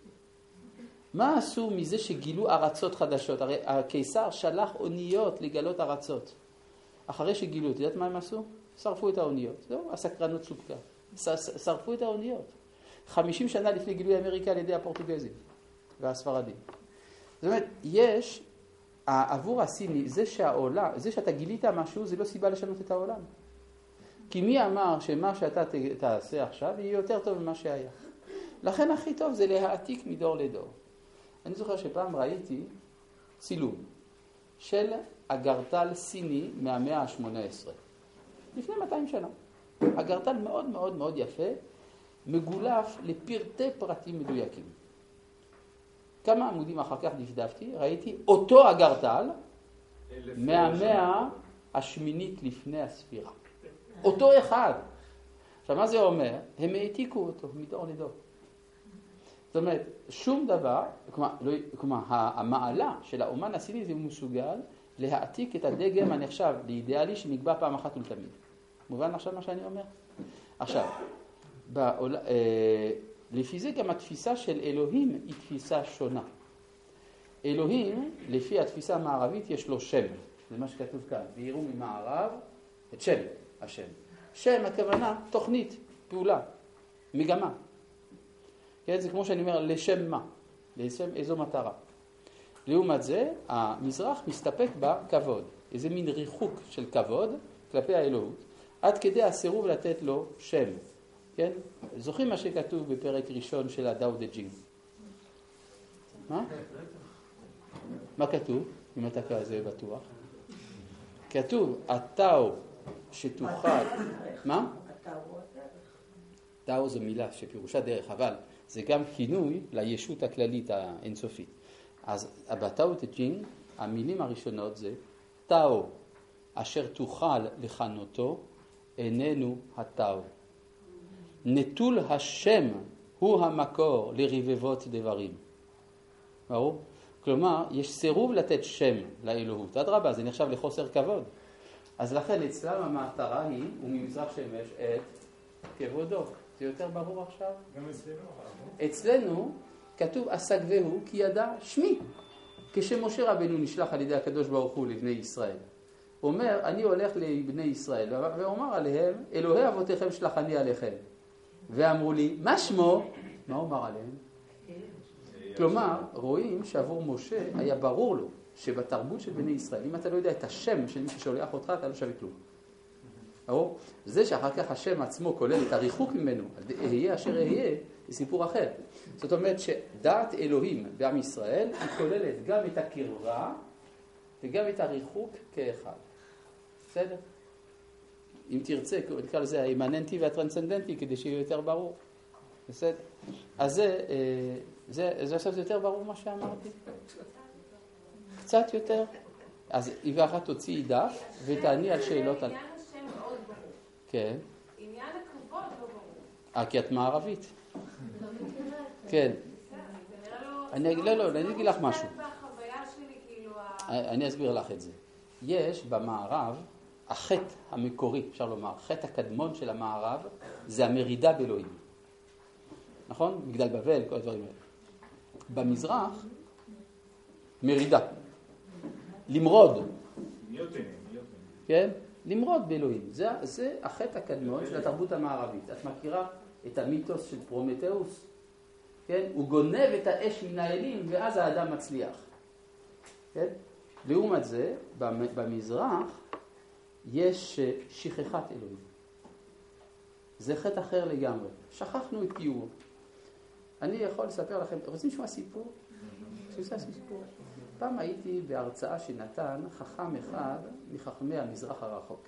מה עשו מזה שגילו ארצות חדשות? הרי הקיסר שלח אוניות לגלות ארצות. אחרי שגילו, את יודעת מה הם עשו? שרפו את האוניות. זהו, הסקרנות סופקה. שרפו את האוניות. חמישים שנה לפני גילוי אמריקה על ידי הפורטוגזים והספרדים. זאת אומרת, יש, עבור הסיני, זה שהעולם, זה שאתה גילית משהו, זה לא סיבה לשנות את העולם. כי מי אמר שמה שאתה תעשה עכשיו יהיה יותר טוב ממה שהיה? לכן הכי טוב זה להעתיק מדור לדור. אני זוכר שפעם ראיתי צילום של אגרטל סיני מהמאה ה-שמונה עשרה. לפני מאתיים שנה. אגרטל מאוד מאוד מאוד יפה, מגולף לפרטי פרטים מדויקים. כמה עמודים אחר כך דפדפתי, ראיתי אותו אגרטל מהמאה השמינית לפני הספירה. אותו אחד. עכשיו, מה זה אומר? הם העתיקו אותו מדור לדור. זאת אומרת, שום דבר, כלומר, לא, כלומר המעלה של האומן הסיני זה מסוגל להעתיק את הדגם הנחשב לאידיאלי שנקבע פעם אחת ולתמיד. מובן עכשיו מה שאני אומר? עכשיו, בעול, אה, לפי זה גם התפיסה של אלוהים היא תפיסה שונה. אלוהים, לפי התפיסה המערבית, יש לו שם. זה מה שכתוב כאן. ויראו ממערב את שם, השם. שם, הכוונה, תוכנית, פעולה, מגמה. כן, זה כמו שאני אומר, לשם מה? לשם איזו מטרה. לעומת זה, המזרח מסתפק בכבוד. איזה מין ריחוק של כבוד כלפי האלוהות, עד כדי הסירוב לתת לו שם. כן? זוכרים מה שכתוב בפרק ראשון של הדאו דה ג'ינג? מה? מה כתוב? אם אתה כזה בטוח. כתוב, הטאו שתוכל... מה? טאו זו מילה שפירושה דרך, אבל זה גם כינוי לישות הכללית האינסופית. אז בטאו דה ג'ינג, המילים הראשונות זה, טאו אשר תוכל לכנותו, איננו הטאו. נטול השם הוא המקור לרבבות דברים. ברור? כלומר, יש סירוב לתת שם לאלוהות. אדרבה, זה נחשב לחוסר כבוד. אז לכן אצלם המטרה היא, וממזרח שמש, את כבודו. זה יותר ברור עכשיו? גם אצלנו. אצלנו כתוב אסגבהו כי ידע שמי. כשמשה רבנו נשלח על ידי הקדוש ברוך הוא לבני ישראל. הוא אומר, אני הולך לבני ישראל, ואומר עליהם, אלוהי אבותיכם שלחני עליכם. ואמרו לי, מה שמו? מה אומר עליהם? כלומר, רואים שעבור משה היה ברור לו שבתרבות של בני ישראל, אם אתה לא יודע את השם של מי ששולח אותך, אתה לא שווה כלום. ברור? זה שאחר כך השם עצמו כולל את הריחוק ממנו, אהיה אשר אהיה, זה סיפור אחר. זאת אומרת שדעת אלוהים בעם ישראל היא כוללת גם את הקרבה וגם את הריחוק כאחד. בסדר? אם תרצה, נקרא לזה האימננטי והטרנסצנדנטי, כדי שיהיה יותר ברור. בסדר? אז זה, זה, זה עכשיו יותר ברור מה שאמרתי? קצת. קצת יותר. אז איברה תוציאי דף ותעני על שאלות. עניין השם מאוד ברור. כן. עניין הכבוד לא ברור. אה, כי את מערבית. כן. אני אגיד, לא, לא, אני אגיד לך משהו. אני אסביר לך את זה. יש במערב, החטא המקורי, אפשר לומר, חטא הקדמון של המערב, זה המרידה באלוהים. נכון? מגדל בבל, כל הדברים האלה. במזרח, מרידה. למרוד. כן? למרוד באלוהים. זה, זה החטא הקדמון של התרבות המערבית. את מכירה את המיתוס של פרומטאוס? כן? הוא גונב את האש מן האלים, ואז האדם מצליח. כן? לעומת זה, במזרח, יש שכחת אלוהים. זה חטא אחר לגמרי. שכחנו את קיומו. אני יכול לספר לכם, רוצים לשמוע סיפור? שעושה סיפור. פעם הייתי בהרצאה שנתן חכם אחד מחכמי המזרח הרחוק.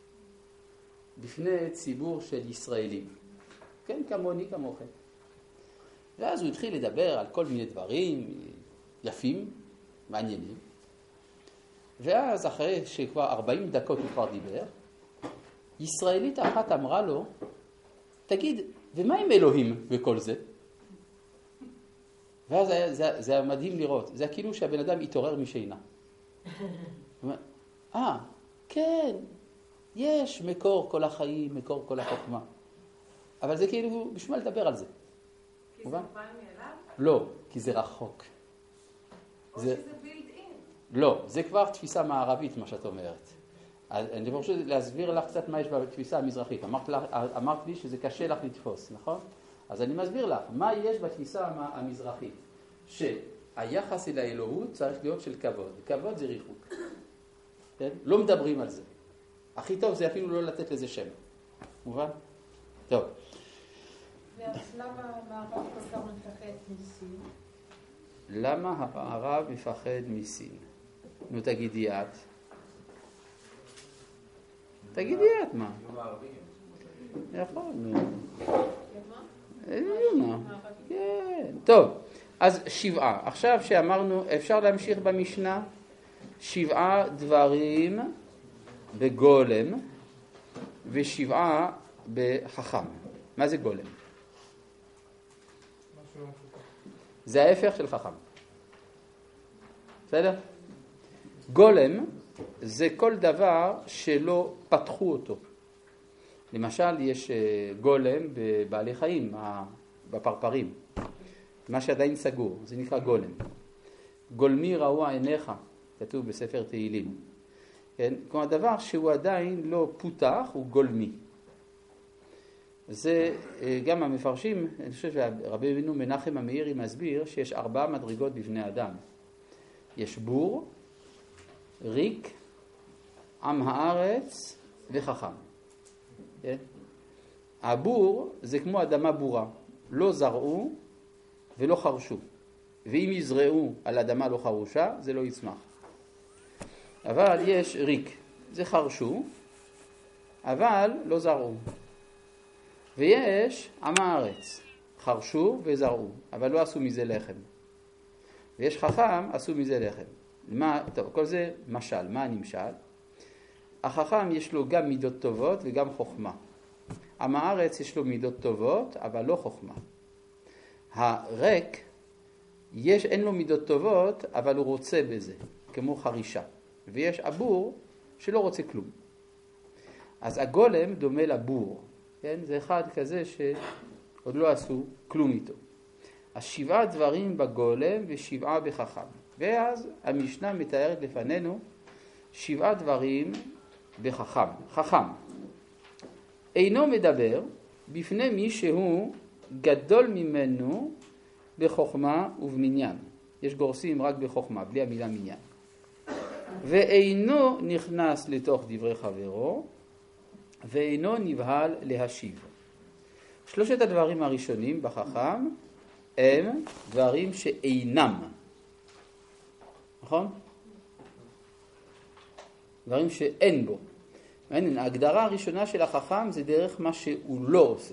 בפני ציבור של ישראלים. כן, כמוני, כמוכם. ואז הוא התחיל לדבר על כל מיני דברים יפים, מעניינים. ואז אחרי שכבר ארבעים דקות הוא כבר דיבר, ישראלית אחת אמרה לו, תגיד, ומה עם אלוהים וכל זה? ואז זה, זה, זה היה מדהים לראות. זה כאילו שהבן אדם התעורר משינה. אה, כן, יש מקור כל החיים, מקור כל החוכמה. אבל זה כאילו, בשביל לדבר על זה. כי זה מובן מאליו? לא, כי זה רחוק. או שזה בילד אין? לא, זה כבר תפיסה מערבית, מה שאת אומרת. אני רוצה להסביר לך קצת מה יש בתפיסה המזרחית. אמרת, לך, אמרת לי שזה קשה לך לתפוס, נכון? אז אני מסביר לך, מה יש בתפיסה המזרחית? שהיחס אל האלוהות צריך להיות של כבוד. כבוד זה ריחוק. כן? לא מדברים על זה. הכי טוב זה אפילו לא לתת לזה שם. מובן? טוב. למה המערב כל כך מפחד מסין? למה המערב מפחד מסין? נו, תגידי את. תגידי את מה? נכון, נו. מה? כן. טוב, אז שבעה. עכשיו שאמרנו, אפשר להמשיך במשנה? שבעה דברים בגולם ושבעה בחכם. מה זה גולם? זה ההפך של חכם. בסדר? גולם זה כל דבר שלא פתחו אותו. למשל, יש גולם בבעלי חיים, בפרפרים. מה שעדיין סגור, זה נקרא גולם. גולמי ראו עיניך, כתוב בספר תהילים. כן? כלומר, דבר שהוא עדיין לא פותח, הוא גולמי. זה גם המפרשים, אני חושב שרבי אבינו מנחם המאירי מסביר שיש ארבעה מדרגות בבני אדם. יש בור, ריק, עם הארץ וחכם. כן? הבור זה כמו אדמה בורה, לא זרעו ולא חרשו. ואם יזרעו על אדמה לא חרושה, זה לא יצמח. אבל יש ריק, זה חרשו, אבל לא זרעו. ויש עם הארץ, חרשו וזרעו, אבל לא עשו מזה לחם. ויש חכם, עשו מזה לחם. מה, טוב, כל זה משל, מה הנמשל? החכם יש לו גם מידות טובות וגם חוכמה. עם הארץ יש לו מידות טובות, אבל לא חוכמה. הריק, יש, אין לו מידות טובות, אבל הוא רוצה בזה, כמו חרישה. ויש הבור שלא רוצה כלום. אז הגולם דומה לבור. כן? זה אחד כזה שעוד לא עשו כלום איתו. אז שבעה דברים בגולם ושבעה בחכם. ואז המשנה מתארת לפנינו שבעה דברים בחכם. חכם אינו מדבר בפני מי שהוא גדול ממנו בחוכמה ובמניין. יש גורסים רק בחוכמה, בלי המילה מניין. ואינו נכנס לתוך דברי חברו, ואינו נבהל להשיב. שלושת הדברים הראשונים בחכם הם דברים שאינם. נכון? דברים שאין בו. ההגדרה הראשונה של החכם זה דרך מה שהוא לא עושה.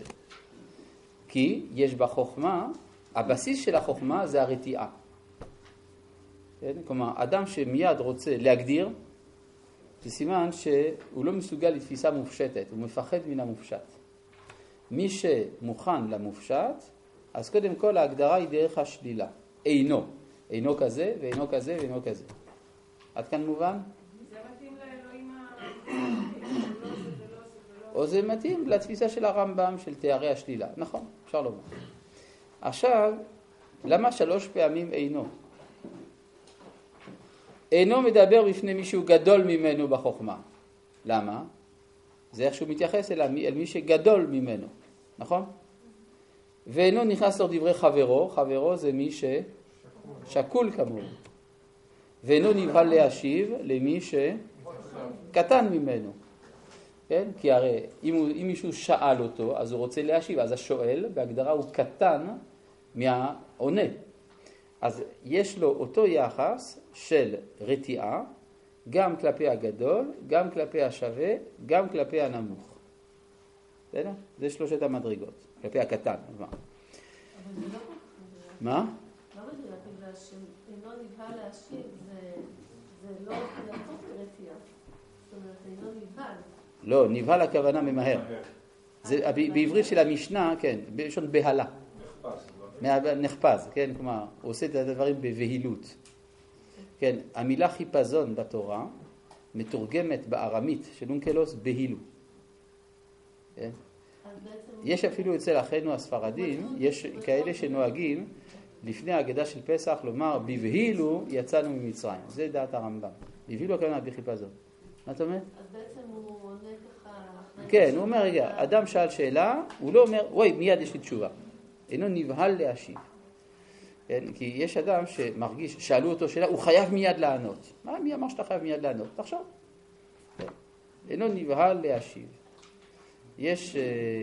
כי יש בחוכמה, הבסיס של החוכמה זה הרתיעה. כן? כלומר, אדם שמיד רוצה להגדיר, זה סימן שהוא לא מסוגל לתפיסה מופשטת, הוא מפחד מן המופשט. מי שמוכן למופשט, אז קודם כל ההגדרה היא דרך השלילה. אינו. אינו כזה, ואינו כזה, ואינו כזה. עד כאן מובן? זה מתאים לאלוהים ה... או זה מתאים לתפיסה של הרמב"ם, של תיארי השלילה. נכון, אפשר לומר. עכשיו, למה שלוש פעמים אינו? אינו מדבר בפני מישהו גדול ממנו בחוכמה. למה? זה איך שהוא מתייחס אל, אל מי שגדול ממנו, נכון? ואינו נכנס לו דברי חברו, חברו זה מי ששקול כמוהו. ואינו נבהל להשיב למי שקטן ממנו. כן? כי הרי אם, הוא, אם מישהו שאל אותו, אז הוא רוצה להשיב, אז השואל בהגדרה הוא קטן מהעונה. אז יש לו אותו יחס של רתיעה, גם כלפי הגדול, גם כלפי השווה, גם כלפי הנמוך. בסדר? זה שלושת המדרגות, כלפי הקטן. מה? מה? לא מדויק, בגלל שאינו נבהל להשיב, זה לא יהפוך רתיעה. זאת אומרת, אינו נבהל. לא, נבהל הכוונה ממהר. זה בעברית של המשנה, כן, בלשון בהלה. נחפז, כן, כלומר, הוא עושה את הדברים בבהילות. כן, המילה חיפזון בתורה מתורגמת בארמית של אונקלוס בהילו. כן? יש אפילו אצל אחינו הספרדים, יש כאלה שנוהגים לפני ההגדה של פסח לומר בבהילו יצאנו ממצרים. זה דעת הרמב"ם. בבהילו הכוונה בחיפזון. מה אתה אומר? אז בעצם הוא עונה ככה... כן, הוא אומר, רגע, אדם שאל שאלה, הוא לא אומר, וואי, מיד יש לי תשובה. אינו נבהל להשיב. כן? כי יש אדם שמרגיש, שאלו אותו שאלה, הוא חייב מיד לענות. מה, מי אמר שאתה חייב מיד לענות? תחשוב. כן. אינו נבהל להשיב. יש,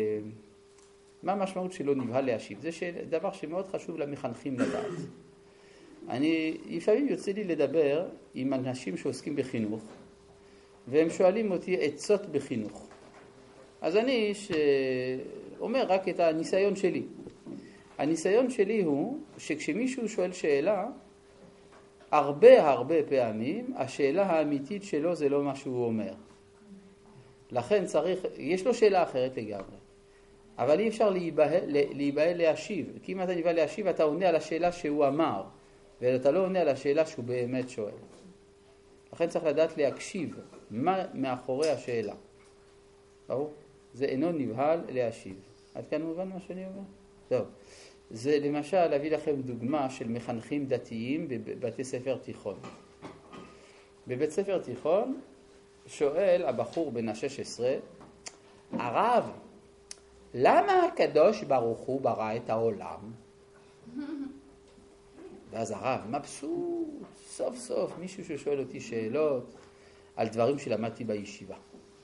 מה המשמעות שלא נבהל להשיב? זה דבר שמאוד חשוב למחנכים לדעת. אני, לפעמים יוצא לי לדבר עם אנשים שעוסקים בחינוך, והם שואלים אותי עצות בחינוך. אז אני אומר רק את הניסיון שלי. הניסיון שלי הוא שכשמישהו שואל שאלה, הרבה הרבה פעמים השאלה האמיתית שלו זה לא מה שהוא אומר. לכן צריך, יש לו שאלה אחרת לגמרי. אבל אי אפשר להיבהל, להיבהל להשיב. כי אם אתה נבהל להשיב, אתה עונה על השאלה שהוא אמר, ואתה לא עונה על השאלה שהוא באמת שואל. לכן צריך לדעת להקשיב מה מאחורי השאלה. ברור? זה אינו נבהל להשיב. עד כאן מובן מה שאני אומר? טוב. זה למשל להביא לכם דוגמה של מחנכים דתיים בבתי ספר תיכון. בבית ספר תיכון שואל הבחור בן ה-שש עשרה, הרב, למה הקדוש ברוך הוא ברא את העולם? ואז הרב מבסוט, סוף סוף מישהו ששואל אותי שאלות על דברים שלמדתי בישיבה.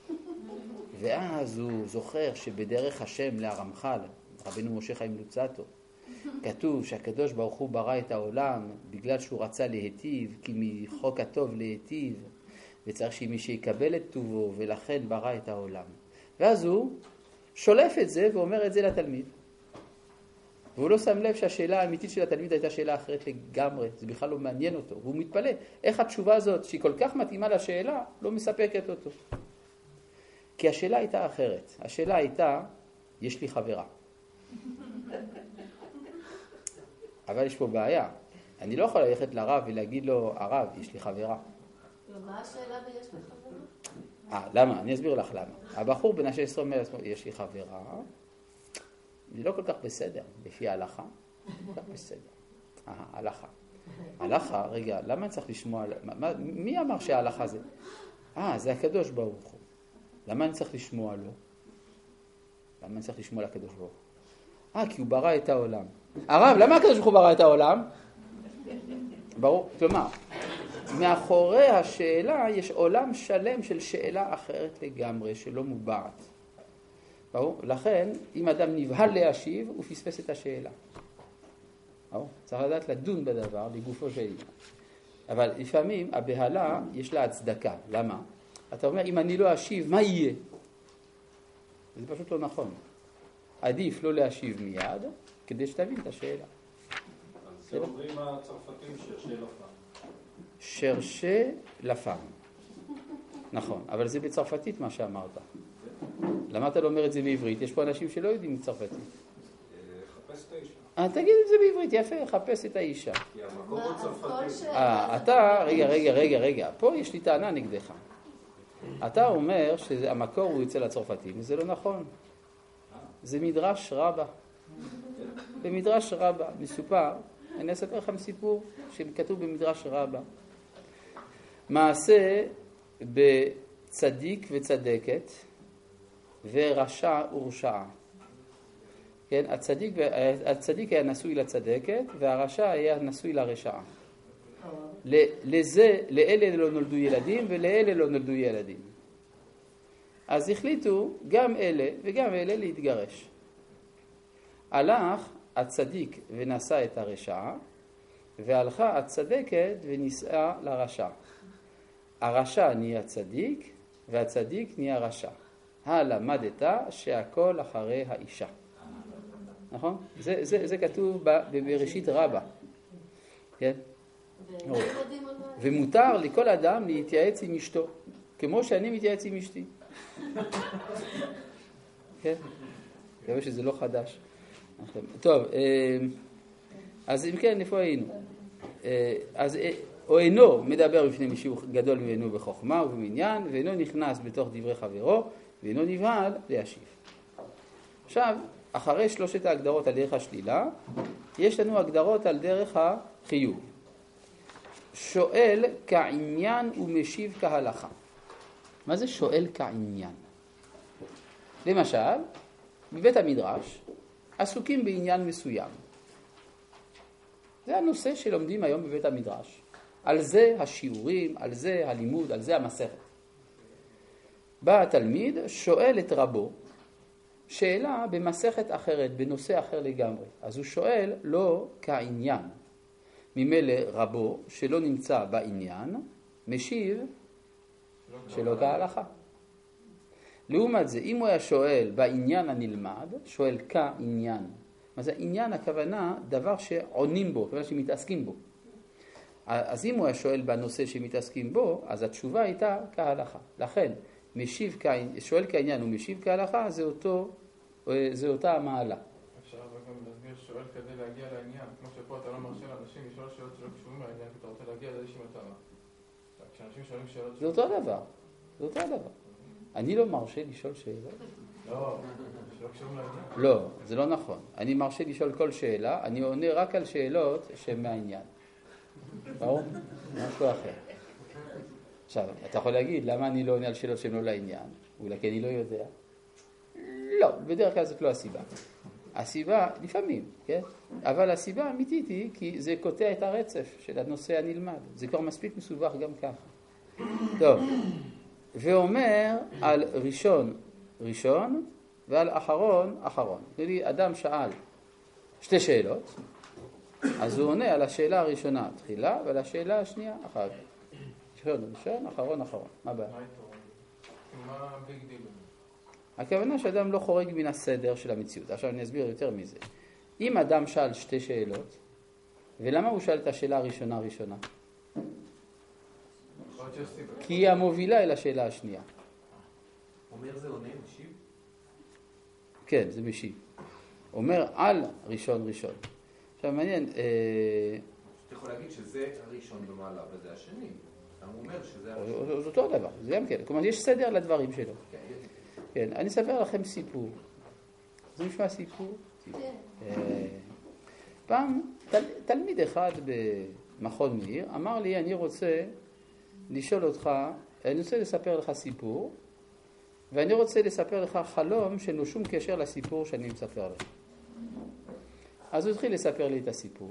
ואז הוא זוכר שבדרך השם להרמח"ל, רבנו משה חיים לוצאטו, כתוב שהקדוש ברוך הוא ברא את העולם בגלל שהוא רצה להיטיב, כי מחוק הטוב להיטיב, וצריך שמי שיקבל את טובו, ולכן ברא את העולם. ואז הוא שולף את זה ואומר את זה לתלמיד. והוא לא שם לב שהשאלה האמיתית של התלמיד הייתה שאלה אחרת לגמרי, זה בכלל לא מעניין אותו. והוא מתפלא איך התשובה הזאת, שהיא כל כך מתאימה לשאלה, לא מספקת אותו. כי השאלה הייתה אחרת. השאלה הייתה, יש לי חברה. אבל יש פה בעיה. אני לא יכול ללכת לרב ולהגיד לו, הרב, יש לי חברה. מה השאלה ויש לי חברה? אה, למה? אני אסביר לך למה. הבחור בן ה-שש עשרה אומר, יש לי חברה, זה לא כל כך בסדר, לפי ההלכה, כל כך בסדר. אה, הלכה. הלכה, רגע, למה אני צריך לשמוע, מה, מי אמר שההלכה זה? אה, זה הקדוש ברוך הוא. למה אני צריך לשמוע לו? למה אני צריך לשמוע לקדוש ברוך הוא? אה, כי הוא ברא את העולם. הרב, למה הקדוש ברוך הוא ברא את העולם? ברור, כלומר, מאחורי השאלה יש עולם שלם של שאלה אחרת לגמרי, שלא מובעת. ברור? לכן, אם אדם נבהל להשיב, הוא פספס את השאלה. ברור? צריך לדעת לדון בדבר, לגופו של עניין. אבל לפעמים הבהלה יש לה הצדקה. למה? אתה אומר, אם אני לא אשיב, מה יהיה? זה פשוט לא נכון. עדיף לא להשיב מיד, כדי שתבין את השאלה. אז זה אומרים הצרפתים שהשאלה פעם. שרשה לפם. נכון, אבל זה בצרפתית מה שאמרת. למה אתה לא אומר את זה בעברית? יש פה אנשים שלא יודעים בצרפתית. חפש את האישה. אה, תגיד את זה בעברית, יפה, חפש את האישה. כי המקור הוא צרפתי. אה, אתה, רגע, רגע, רגע, רגע, פה יש לי טענה נגדך. אתה אומר שהמקור הוא אצל הצרפתים, וזה לא נכון. זה מדרש רבה. במדרש רבה מסופר, אני אספר לכם סיפור שכתוב במדרש רבה. מעשה בצדיק וצדקת ורשע ורשעה. כן, הצדיק, הצדיק היה נשוי לצדקת והרשע היה נשוי לרשעה. לזה, לאלה לא נולדו ילדים ולאלה לא נולדו ילדים. אז החליטו גם אלה וגם אלה להתגרש. הלך הצדיק ונשא את הרשעה, והלכה הצדקת ונישאה לרשע. הרשע נהיה צדיק, והצדיק נהיה רשע. הלמדת שהכל אחרי האישה. נכון? זה, זה, זה כתוב בראשית רבה. כן? ומותר לכל אדם להתייעץ עם אשתו, כמו שאני מתייעץ עם אשתי. כן? אני חושב שזה לא חדש. טוב, אז אם כן, איפה היינו? אז או אינו מדבר בפני מישהו גדול ממנו בחוכמה ובמניין, ואינו נכנס בתוך דברי חברו, ואינו נבהל להשיב. עכשיו, אחרי שלושת ההגדרות על דרך השלילה, יש לנו הגדרות על דרך החיוב. שואל כעניין ומשיב כהלכה. מה זה שואל כעניין? למשל, בבית המדרש, עסוקים בעניין מסוים. זה הנושא שלומדים היום בבית המדרש. על זה השיעורים, על זה הלימוד, על זה המסכת. בא התלמיד, שואל את רבו, שאלה במסכת אחרת, בנושא אחר לגמרי. אז הוא שואל לא כעניין. ממילא רבו, שלא נמצא בעניין, משיב שלא כהלכה. לעומת זה, אם הוא היה שואל בעניין הנלמד, שואל כעניין. מה זה עניין? הכוונה דבר שעונים בו, כוונה שמתעסקים בו. אז אם הוא היה שואל בנושא שמתעסקים בו, אז התשובה הייתה כהלכה. לכן, משיב כעניין, שואל כעניין ומשיב כהלכה, זה אותו, זה אותה המעלה. אפשר גם להסביר שואל כדי להגיע לעניין, כמו שפה אתה לא מרשה לאנשים לשאול שאלות שלא קשורים לעניין, כי אתה רוצה להגיע לאיזושהי מטרה. כשאנשים שואלים שאלות... זה אותו דבר, זה אותו דבר. אני לא מרשה לשאול שאלות. לא, שלא קשורים לעניין. לא, זה לא נכון. אני מרשה לשאול כל שאלה, אני עונה רק על שאלות שהן מהעניין. ברור? משהו אחר. עכשיו, אתה יכול להגיד, למה אני לא עונה על שאלות שהן לא לעניין? אולי כי אני לא יודע. לא, בדרך כלל זאת לא הסיבה. הסיבה, לפעמים, כן? אבל הסיבה האמיתית היא כי זה קוטע את הרצף של הנושא הנלמד. זה כבר מספיק מסובך גם ככה. טוב, ואומר על ראשון, ראשון, ועל אחרון, אחרון. כלומר, אדם שאל שתי שאלות, אז הוא עונה על השאלה הראשונה תחילה, ועל השאלה השנייה אחר כך. ראשון, ראשון, אחרון, אחרון. מה הבעיה? מה ביג דיל? הכוונה שאדם לא חורג מן הסדר של המציאות. עכשיו אני אסביר יותר מזה. אם אדם שאל שתי שאלות, ולמה הוא שאל את השאלה הראשונה הראשונה? כי היא המובילה אל השאלה השנייה. אומר זה עונה, משיב? כן, זה משיב. אומר על ראשון ראשון. עכשיו מעניין... אתה יכול להגיד שזה הראשון במעלה וזה השני. הוא אומר שזה הראשון. זה אותו דבר, זה גם כן. כלומר, יש סדר לדברים שלו. כן, אני אספר לכם סיפור. זה נשמע סיפור? פעם תלמיד אחד במכון מאיר אמר לי, אני רוצה לשאול אותך, אני רוצה לספר לך סיפור, ואני רוצה לספר לך חלום שאין לו שום קשר לסיפור שאני מספר לך. אז הוא התחיל לספר לי את הסיפור,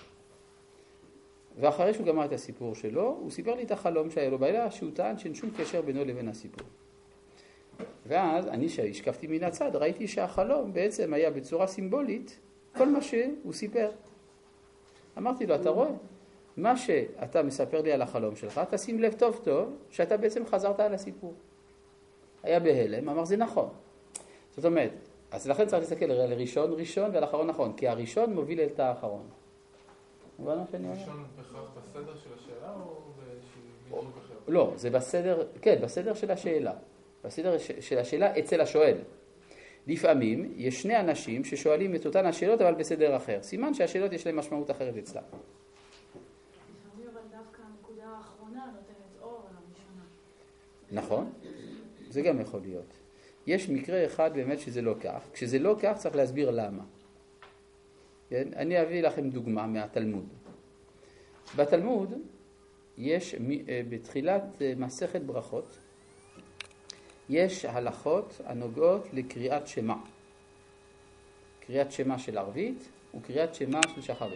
ואחרי שהוא גמר את הסיפור שלו, הוא סיפר לי את החלום שהיה לו בלילה, שהוא טען שאין שום קשר בינו לבין הסיפור. ואז אני שהשקפתי מן הצד, ראיתי שהחלום בעצם היה בצורה סימבולית כל מה שהוא סיפר. אמרתי לו, אתה רואה? מה שאתה מספר לי על החלום שלך, תשים לב טוב טוב שאתה בעצם חזרת על הסיפור. היה בהלם, אמר זה נכון. זאת אומרת, אז לכן צריך להסתכל על ראשון ראשון ועל אחרון נכון, כי הראשון מוביל את האחרון. מובן מה שאני אומר? ראשון בהכרח בסדר של השאלה או באיזשהו מדרג אחר? לא, זה בסדר, כן, בסדר של השאלה. בסדר של השאלה אצל השואל. לפעמים יש שני אנשים ששואלים את אותן השאלות אבל בסדר אחר. סימן שהשאלות יש להם משמעות אחרת אצלם. לפעמים אבל דווקא הנקודה האחרונה נותנת אור על הראשונה. נכון, זה גם יכול להיות. יש מקרה אחד באמת שזה לא כך. כשזה לא כך צריך להסביר למה. כן? אני אביא לכם דוגמה מהתלמוד. בתלמוד יש בתחילת מסכת ברכות יש הלכות הנוגעות לקריאת שמע. קריאת שמע של ערבית וקריאת שמע של שחרית.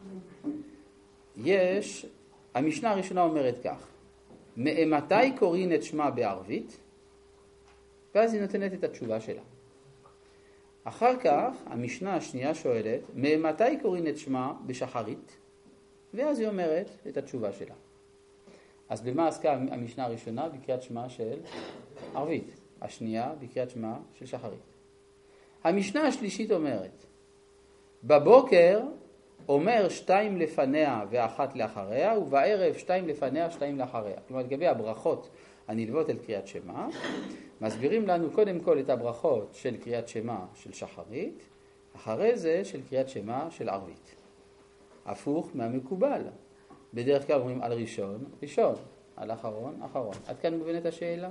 יש, המשנה הראשונה אומרת כך, מאמתי קוראים את שמע בערבית? ואז היא נותנת את התשובה שלה. אחר כך המשנה השנייה שואלת, מאמתי קוראים את שמע בשחרית? ואז היא אומרת את התשובה שלה. אז במה עסקה המשנה הראשונה? בקריאת שמע של ערבית. השנייה בקריאת שמע של שחרית. המשנה השלישית אומרת, בבוקר אומר שתיים לפניה ואחת לאחריה, ובערב שתיים לפניה שתיים לאחריה. כלומר, לגבי הברכות הנלוות אל קריאת שמע, מסבירים לנו קודם כל את הברכות של קריאת שמע של שחרית, אחרי זה של קריאת שמע של ערבית. הפוך מהמקובל. בדרך כלל אומרים על ראשון, ראשון, על אחרון, אחרון. עד כאן מובנת השאלה?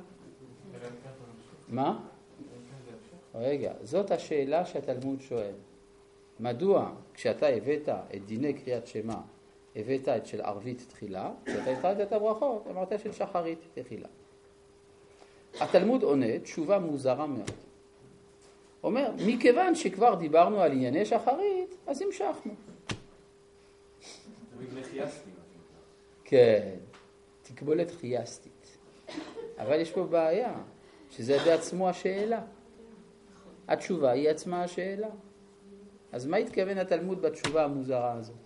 מה? רגע, זאת השאלה שהתלמוד שואל. מדוע כשאתה הבאת את דיני קריאת שמע, הבאת את של ערבית תחילה, כשאתה התחלת את הברכות, אמרת של שחרית תחילה. התלמוד עונה תשובה מוזרה מאוד. אומר, מכיוון שכבר דיברנו על ענייני שחרית, אז המשכנו. זה מבנה חייסטי. כן, תקבולת חייסטית. אבל יש פה בעיה, שזה בעצמו השאלה. התשובה היא עצמה השאלה. אז מה התכוון התלמוד בתשובה המוזרה הזאת?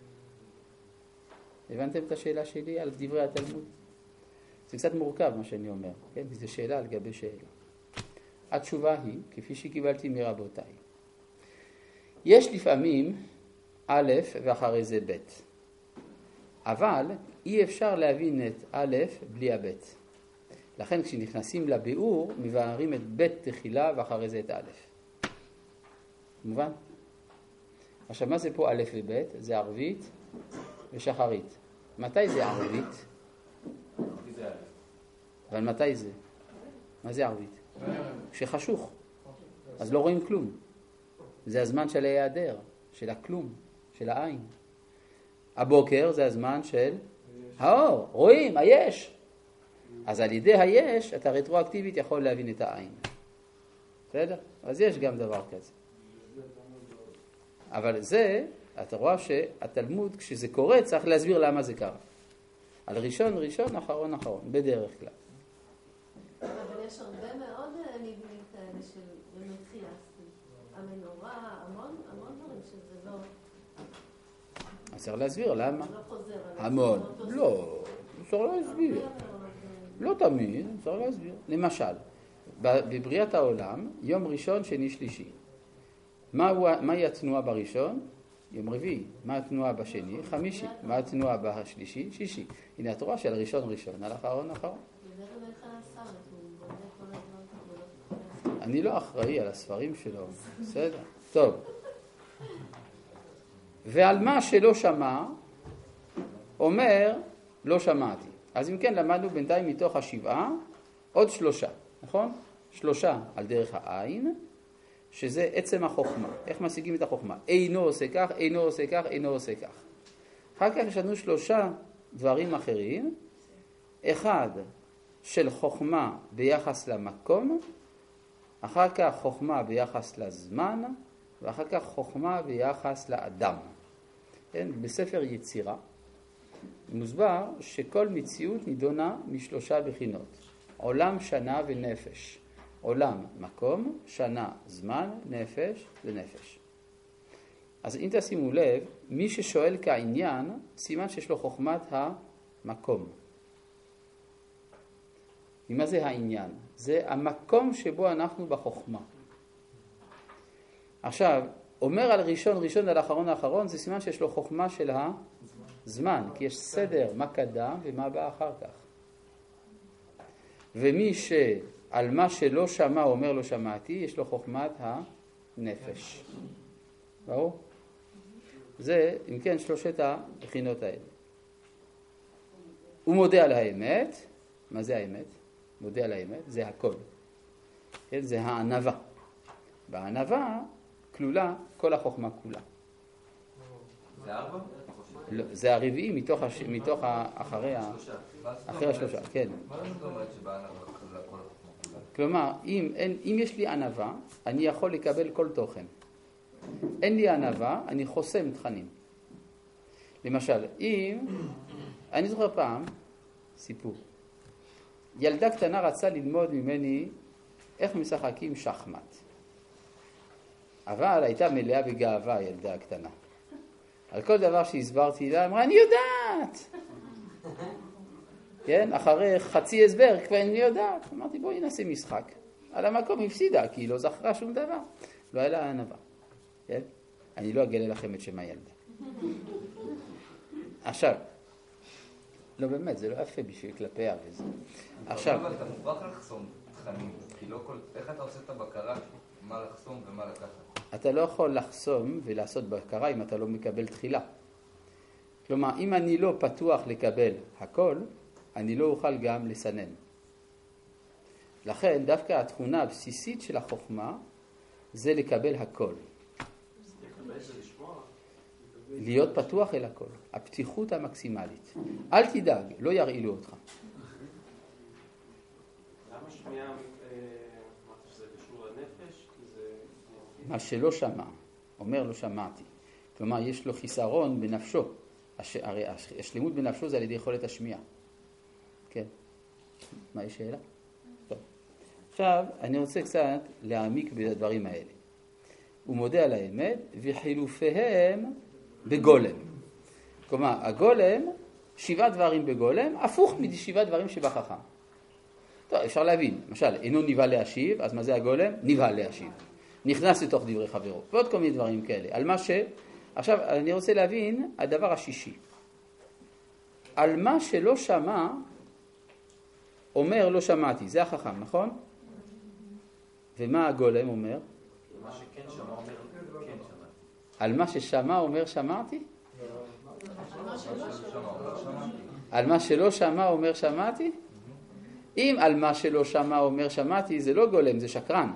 הבנתם את השאלה שלי על דברי התלמוד? זה קצת מורכב מה שאני אומר, כן? זו שאלה על גבי שאלה. התשובה היא, כפי שקיבלתי מרבותיי, יש לפעמים א' ואחרי זה ב', אבל אי אפשר להבין את א' בלי הב'. לכן כשנכנסים לביאור, מבארים את ב' תחילה ואחרי זה את א'. מובן? עכשיו, מה זה פה א' וב'? זה ערבית ושחרית. מתי זה ערבית? אבל מתי זה? מה זה ערבית? כשחשוך. אז לא רואים כלום. זה הזמן של ההיעדר, של הכלום, של העין. הבוקר זה הזמן של האור. רואים, היש. אז על ידי היש, אתה רטרואקטיבית יכול להבין את העין. בסדר? אז יש גם דבר כזה. אבל זה, אתה רואה שהתלמוד, כשזה קורה, צריך להסביר למה זה קרה. על ראשון, ראשון, אחרון, אחרון, בדרך כלל. אבל יש הרבה מאוד מבנים כאלה של באמת חייסטי. המנורה, המון, המון דברים שזה לא... אז צריך להסביר למה. לא חוזר על המון. לא, צריך להסביר. לא תמיד, צריך להסביר. למשל, בבריאת העולם, יום ראשון, שני, שלישי. מהי התנועה בראשון? יום רביעי. מה התנועה בשני? חמישי. מה התנועה בשלישי? שישי. הנה התורה של ראשון ראשון, על אחרון אחרון. אני לא אחראי על הספרים שלו. בסדר. טוב. ועל מה שלא שמע, אומר, לא שמעתי. אז אם כן, למדנו בינתיים מתוך השבעה, עוד שלושה. נכון? שלושה על דרך העין, שזה עצם החוכמה. איך משיגים את החוכמה? אינו עושה כך, אינו עושה כך, אינו עושה כך. אחר כך יש לנו שלושה דברים אחרים. אחד של חוכמה ביחס למקום, אחר כך חוכמה ביחס לזמן, ואחר כך חוכמה ביחס לאדם. כן? בספר יצירה מוסבר שכל מציאות נידונה משלושה בחינות. עולם, שנה ונפש. עולם, מקום, שנה, זמן, נפש ונפש. אז אם תשימו לב, מי ששואל כעניין, סימן שיש לו חוכמת המקום. ומה זה העניין? זה המקום שבו אנחנו בחוכמה. עכשיו, אומר על ראשון ראשון על אחרון האחרון, זה סימן שיש לו חוכמה של הזמן, כי יש סדר, מה קדם ומה בא אחר כך. ומי שעל מה שלא שמע אומר לא שמעתי, יש לו חוכמת הנפש. ברור? זה, אם כן, שלושת הבחינות האלה. הוא מודה על האמת. מה זה האמת? מודה על האמת, זה הכל. כן? זה הענווה. בענווה כלולה כל החוכמה כולה. זה ארבע? לא, זה הרביעי מתוך, הש... מתוך האחרי ה... אחרי השלושה, כן. מה זאת אומרת שבענווה כלולה כל החוכמה כולה? כלומר, אם, אין, אם יש לי ענווה, אני יכול לקבל כל תוכן. אין לי ענווה, אני חוסם תכנים. למשל, אם... אני זוכר פעם, סיפור. ילדה קטנה רצה ללמוד ממני איך משחקים שחמט. אבל הייתה מלאה בגאווה, ילדה הקטנה. על כל דבר שהסברתי לה, אמרה, אני יודעת. כן, אחרי חצי הסבר, כבר אני יודעת. אמרתי, בואי נעשה משחק. על המקום הפסידה, כי היא לא זכרה שום דבר. לא היה לה ענווה. כן? אני לא אגלה לכם את שם הילדה. עכשיו, לא באמת, זה לא יפה בשביל כלפיה וזה. עכשיו... אבל אתה מוכרח לחסום תכנים, כי לא כל... איך אתה עושה את הבקרה, מה לחסום ומה לקחת? אתה לא יכול לחסום ולעשות בקרה אם אתה לא מקבל תחילה. כלומר, אם אני לא פתוח לקבל הכל, אני לא אוכל גם לסנן. לכן, דווקא התכונה הבסיסית של החוכמה, זה לקבל הכל. להיות פתוח אל הכל. הפתיחות המקסימלית. אל תדאג, לא ירעילו אותך. למה שמיעה, אמרת שזה קשור לנפש? מה שלא שמע, אומר לא שמעתי. כלומר, יש לו חיסרון בנפשו. הרי השלימות בנפשו זה על ידי יכולת השמיעה. כן. מה, יש שאלה? טוב. עכשיו, אני רוצה קצת להעמיק בדברים האלה. הוא מודה על האמת, וחילופיהם בגולם. כלומר, הגולם, שבעה דברים בגולם, הפוך משבעה דברים שבחכם. טוב, אפשר להבין. למשל, אינו נבהל להשיב, אז מה זה הגולם? נבהל להשיב. נכנס לתוך דברי חברו. ועוד כל מיני דברים כאלה. על מה ש... עכשיו, אני רוצה להבין, הדבר השישי. על מה שלא שמע, אומר לא שמעתי. זה החכם, נכון? ומה הגולם אומר? מה שכן שמע אומר כן שמעתי. על מה ששמע אומר שמעתי? על מה שלא שמע אומר שמעתי? אם על מה שלא שמע אומר שמעתי, זה לא גולם, זה שקרן.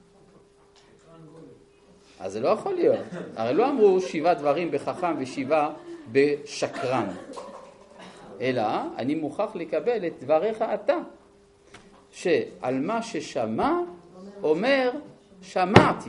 אז זה לא יכול להיות. הרי לא אמרו שבעה דברים בחכם ושבעה בשקרן. אלא אני מוכרח לקבל את דבריך אתה. שעל מה ששמע אומר שמעתי.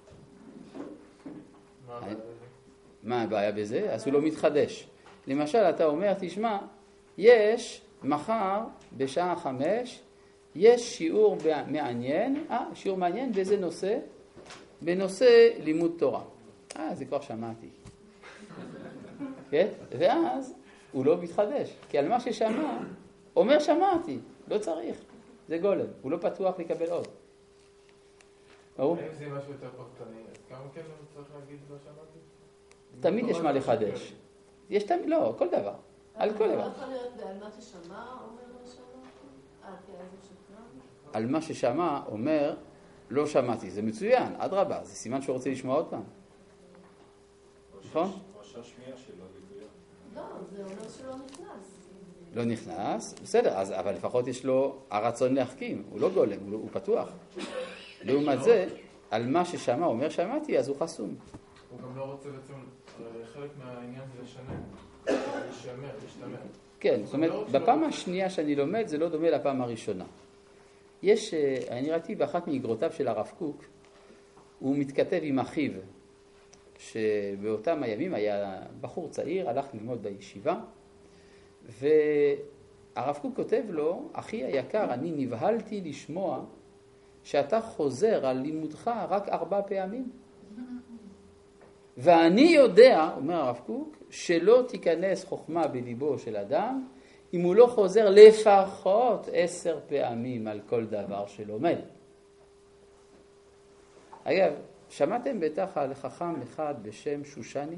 מה הבעיה בזה? אז הוא לא מתחדש. למשל, אתה אומר, תשמע, יש מחר בשעה חמש, יש שיעור מעניין, אה, שיעור מעניין באיזה נושא? בנושא לימוד תורה. אה, זה כבר שמעתי. כן? ואז הוא לא מתחדש, כי על מה ששמע, אומר שמעתי, לא צריך. זה גולם, הוא לא פתוח לקבל עוד. אם זה משהו יותר פרטני, אז כמה כן לא צריך להגיד לא שמעתי? תמיד יש מה לחדש. יש תמיד, לא, כל דבר. על כל דבר. לא יכול להיות בעל מה ששמע, אומר לא שמעתי? אה, כי אז הוא שקרן? על מה ששמע, אומר לא שמעתי. זה מצוין, עד רבה. זה סימן שהוא רוצה לשמוע עוד פעם. נכון? או שהשמיעה שלו לגויה. לא, זה אומר שלא נכנס. לא נכנס, בסדר, אז, אבל לפחות יש לו הרצון להחכים. הוא לא גולם, הוא, הוא פתוח. לעומת זה, על מה ששמע, אומר שמעתי, אז הוא חסום. הוא גם לא רוצה בעצם, חלק מהעניין זה לשנה, לשמר, להשתמר. כן, זאת אומרת, בפעם השנייה שאני לומד, זה לא דומה לפעם הראשונה. יש, אני ראיתי באחת מאגרותיו של הרב קוק, הוא מתכתב עם אחיו, שבאותם הימים היה בחור צעיר, הלך ללמוד בישיבה, והרב קוק כותב לו, אחי היקר, אני נבהלתי לשמוע שאתה חוזר על לימודך רק ארבע פעמים. ואני יודע, אומר הרב קוק, שלא תיכנס חוכמה בליבו של אדם, אם הוא לא חוזר לפחות עשר פעמים על כל דבר שלומד. אגב, שמעתם בטח על חכם אחד בשם שושני?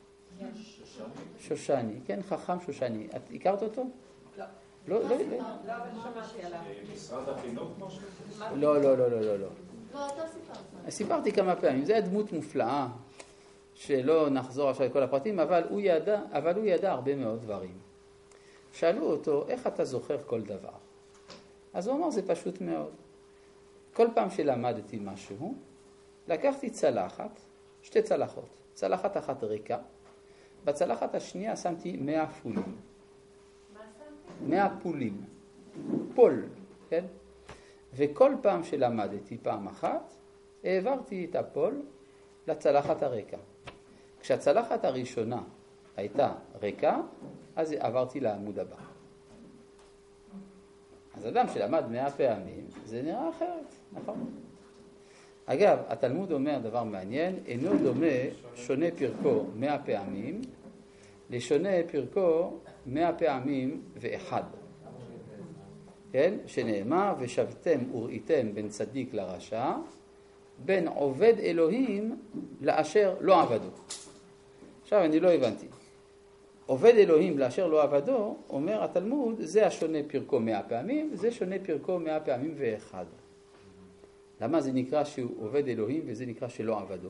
שושני, כן, חכם שושני. את הכרת אותו? לא. לא, לא, לא. לא, אבל שמעתי עליו. משרד החינוך משהו? לא, לא, לא, לא, לא. לא, אתה סיפרת. סיפרתי כמה פעמים, זו דמות מופלאה, שלא נחזור עכשיו לכל הפרטים, אבל הוא ידע, אבל הוא ידע הרבה מאוד דברים. שאלו אותו, איך אתה זוכר כל דבר? אז הוא אמר, זה פשוט מאוד. כל פעם שלמדתי משהו, לקחתי צלחת, שתי צלחות, צלחת אחת ריקה, בצלחת השנייה שמתי מאה פולים. מה שמתי? מאה פולים. פול, כן? וכל פעם שלמדתי פעם אחת, העברתי את הפול לצלחת הריקה. כשהצלחת הראשונה הייתה ריקה, אז עברתי לעמוד הבא. אז אדם שלמד מאה פעמים, זה נראה אחרת, נכון? אגב, התלמוד אומר דבר מעניין, אינו דומה שונה פרקו מאה פעמים, לשונה פרקו מאה פעמים ואחד. כן? שנאמר, ושבתם וראיתם בין צדיק לרשע, בין עובד אלוהים לאשר לא עבדו. עכשיו אני לא הבנתי. עובד אלוהים לאשר לא עבדו, אומר התלמוד, זה השונה פרקו מאה פעמים, זה שונה פרקו מאה פעמים ואחד. למה זה נקרא שהוא עובד אלוהים וזה נקרא שלא עבדו?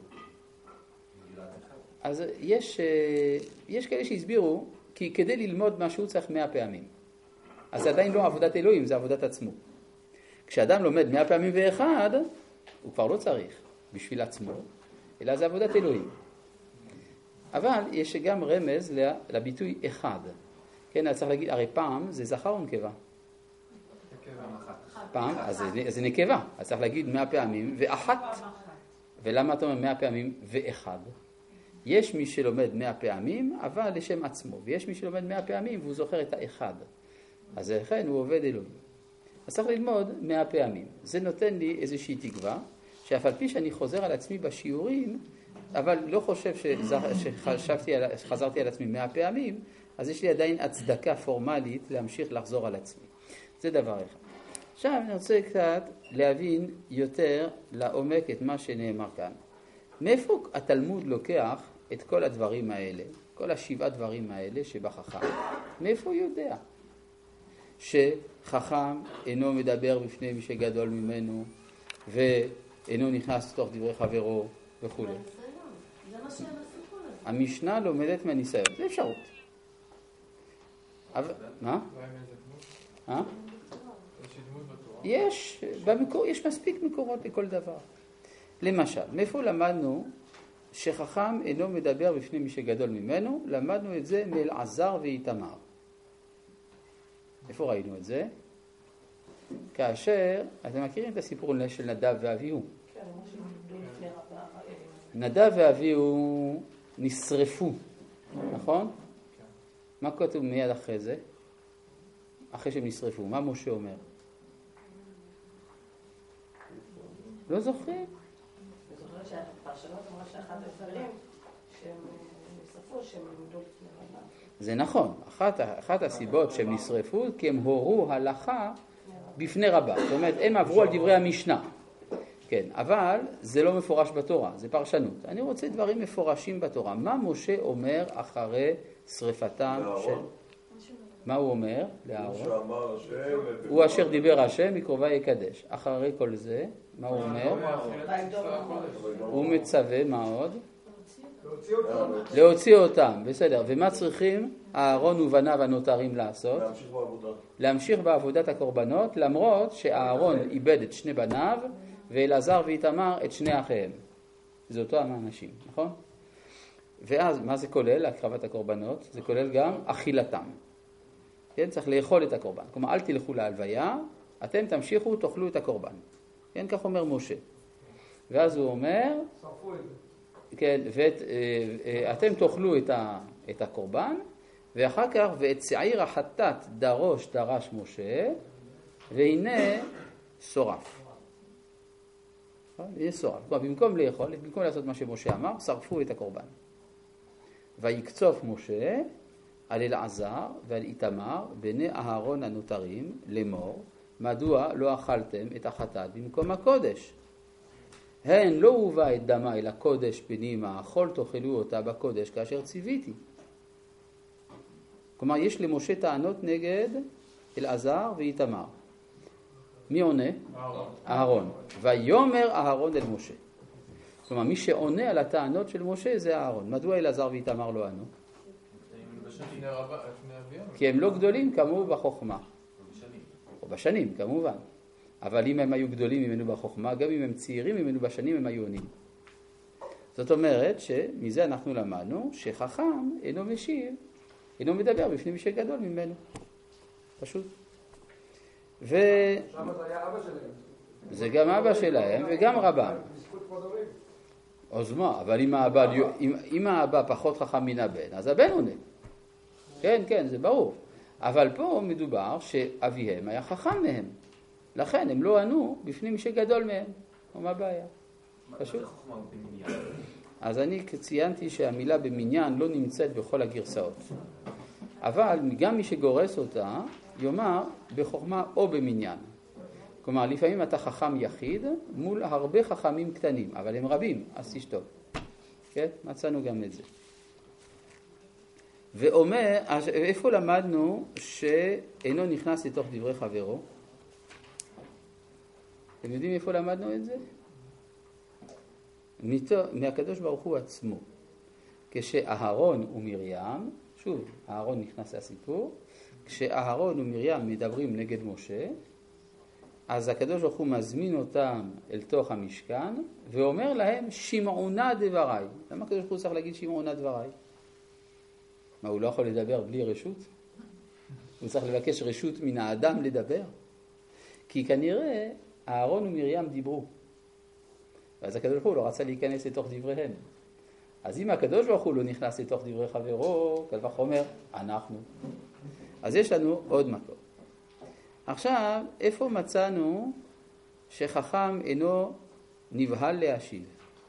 אז יש, יש כאלה שהסבירו, כי כדי ללמוד משהו צריך מאה פעמים. אז זה עדיין לא עבודת אלוהים, זה עבודת עצמו. כשאדם לומד מאה פעמים ואחד, הוא כבר לא צריך בשביל עצמו, אלא זה עבודת אלוהים. אבל יש גם רמז לביטוי אחד. כן, אז צריך להגיד, הרי פעם זה זכר ונקבה. פעם, אז זה נקבה. אז צריך להגיד מאה פעמים ואחת. ולמה אתה אומר מאה פעמים ואחד? יש מי שלומד מאה פעמים, אבל לשם עצמו. ויש מי שלומד מאה פעמים והוא זוכר את האחד. אז לכן הוא עובד אלוהים. אז צריך ללמוד מאה פעמים. זה נותן לי איזושהי תקווה, שאף על פי שאני חוזר על עצמי בשיעורים, אבל לא חושב שחשבתי, שחזרתי על עצמי מאה פעמים, אז יש לי עדיין הצדקה פורמלית להמשיך לחזור על עצמי. זה דבר אחד. עכשיו אני רוצה קצת להבין יותר לעומק את מה שנאמר כאן. מאיפה התלמוד לוקח את כל הדברים האלה, כל השבעה דברים האלה שבחכם? מאיפה הוא יודע? שחכם אינו מדבר בפני מי שגדול ממנו, ואינו נכנס לתוך דברי חברו וכו'. זה מה שהם עשו כל הזמן. המשנה לומדת מהניסיון, זה אפשרות. אבל, מה? אה? יש, במקור, יש מספיק מקורות לכל דבר. למשל, מאיפה למדנו שחכם אינו מדבר בפני מי שגדול ממנו? למדנו את זה מאלעזר ואיתמר. איפה ראינו את זה? כאשר, אתם מכירים את הסיפור של נדב ואביהו? נדב ואביהו נשרפו, נכון? מה כתוב מיד אחרי זה? אחרי שהם נשרפו, מה משה אומר? לא זוכרים? אני זוכרת שהפרשנות אמרה שאחד הדברים שהם נשרפו, שהם עמדו לפני רבם. זה נכון, אחת, אחת הסיבות שהם נשרפו, כי הם הורו הלכה בפני רבם. זאת אומרת, הם עברו על דברי המשנה. כן, אבל זה לא מפורש בתורה, זה פרשנות. אני רוצה דברים מפורשים בתורה. מה משה אומר אחרי שריפתם של... מה הוא אומר לאהרון? הוא אשר דיבר השם מקרובה יקדש. אחרי כל זה, מה הוא אומר? הוא מצווה, מה עוד? להוציא אותם. להוציא אותם, בסדר. ומה צריכים אהרון ובניו הנותרים לעשות? להמשיך בעבודה. להמשיך בעבודת הקורבנות, למרות שאהרון איבד את שני בניו, ואלעזר ואיתמר את שני אחיהם. זה אותו האנשים, נכון? ואז, מה זה כולל, הקרבת הקורבנות? זה כולל גם אכילתם. כן, צריך לאכול את הקורבן. כלומר, אל תלכו להלוויה, אתם תמשיכו, תאכלו את הקורבן. כן, כך אומר משה. ואז הוא אומר, שרפו את זה. כן, ואתם תאכלו את, ה, את הקורבן, ואחר כך, ואת שעיר החטאת דרוש דרש משה, והנה שורף. יהיה שורף. כלומר, במקום לאכול, במקום לעשות מה שמשה אמר, שרפו את הקורבן. ויקצוף משה על אלעזר ועל איתמר, בני אהרון הנותרים, לאמור, מדוע לא אכלתם את החטאת במקום הקודש? הן לא הובא את דמה אל הקודש פנימה, אכול תאכלו אותה בקודש כאשר ציוויתי. כלומר, יש למשה טענות נגד אלעזר ואיתמר. מי עונה? אהרון. אהרון. ויאמר אהרון אל משה. כלומר, מי שעונה על הטענות של משה זה אהרון. מדוע אלעזר ואיתמר לא ענו? כי הם לא גדולים כמוהו בחוכמה. או בשנים, כמובן. אבל אם הם היו גדולים ממנו בחוכמה, גם אם הם צעירים ממנו בשנים, הם היו עונים. זאת אומרת שמזה אנחנו למדנו שחכם אינו משיב, אינו מדבר בפני מי שגדול ממנו. פשוט. ו... שם זה היה אבא שלהם. זה גם אבא שלהם וגם רבם. אז מה, אבל אם האבא, אם, אם האבא פחות חכם מן הבן, אז הבן עונה. כן, כן, זה ברור. אבל פה מדובר שאביהם היה חכם מהם. לכן הם לא ענו בפני מי שגדול מהם. מה הבעיה? פשוט. אז אני ציינתי שהמילה במניין לא נמצאת בכל הגרסאות. אבל גם מי שגורס אותה יאמר בחוכמה או במניין. כלומר, לפעמים אתה חכם יחיד מול הרבה חכמים קטנים, אבל הם רבים, אז תשתוק. כן? מצאנו גם את זה. ואומר, איפה למדנו שאינו נכנס לתוך דברי חברו? אתם יודעים איפה למדנו את זה? מהקדוש ברוך הוא עצמו. כשאהרון ומרים, שוב, אהרון נכנס לסיפור, כשאהרון ומרים מדברים נגד משה, אז הקדוש ברוך הוא מזמין אותם אל תוך המשכן, ואומר להם, שמעונה דבריי. למה הקדוש ברוך הוא צריך להגיד שמעונה דבריי? מה, הוא לא יכול לדבר בלי רשות? הוא צריך לבקש רשות מן האדם לדבר? כי כנראה אהרון ומרים דיברו. ואז הקדוש ברוך הוא לא רצה להיכנס לתוך דבריהם. אז אם הקדוש ברוך הוא לא נכנס לתוך דברי חברו, קל וחומר, אנחנו. אז יש לנו עוד מקום. עכשיו, איפה מצאנו שחכם אינו נבהל להשיב?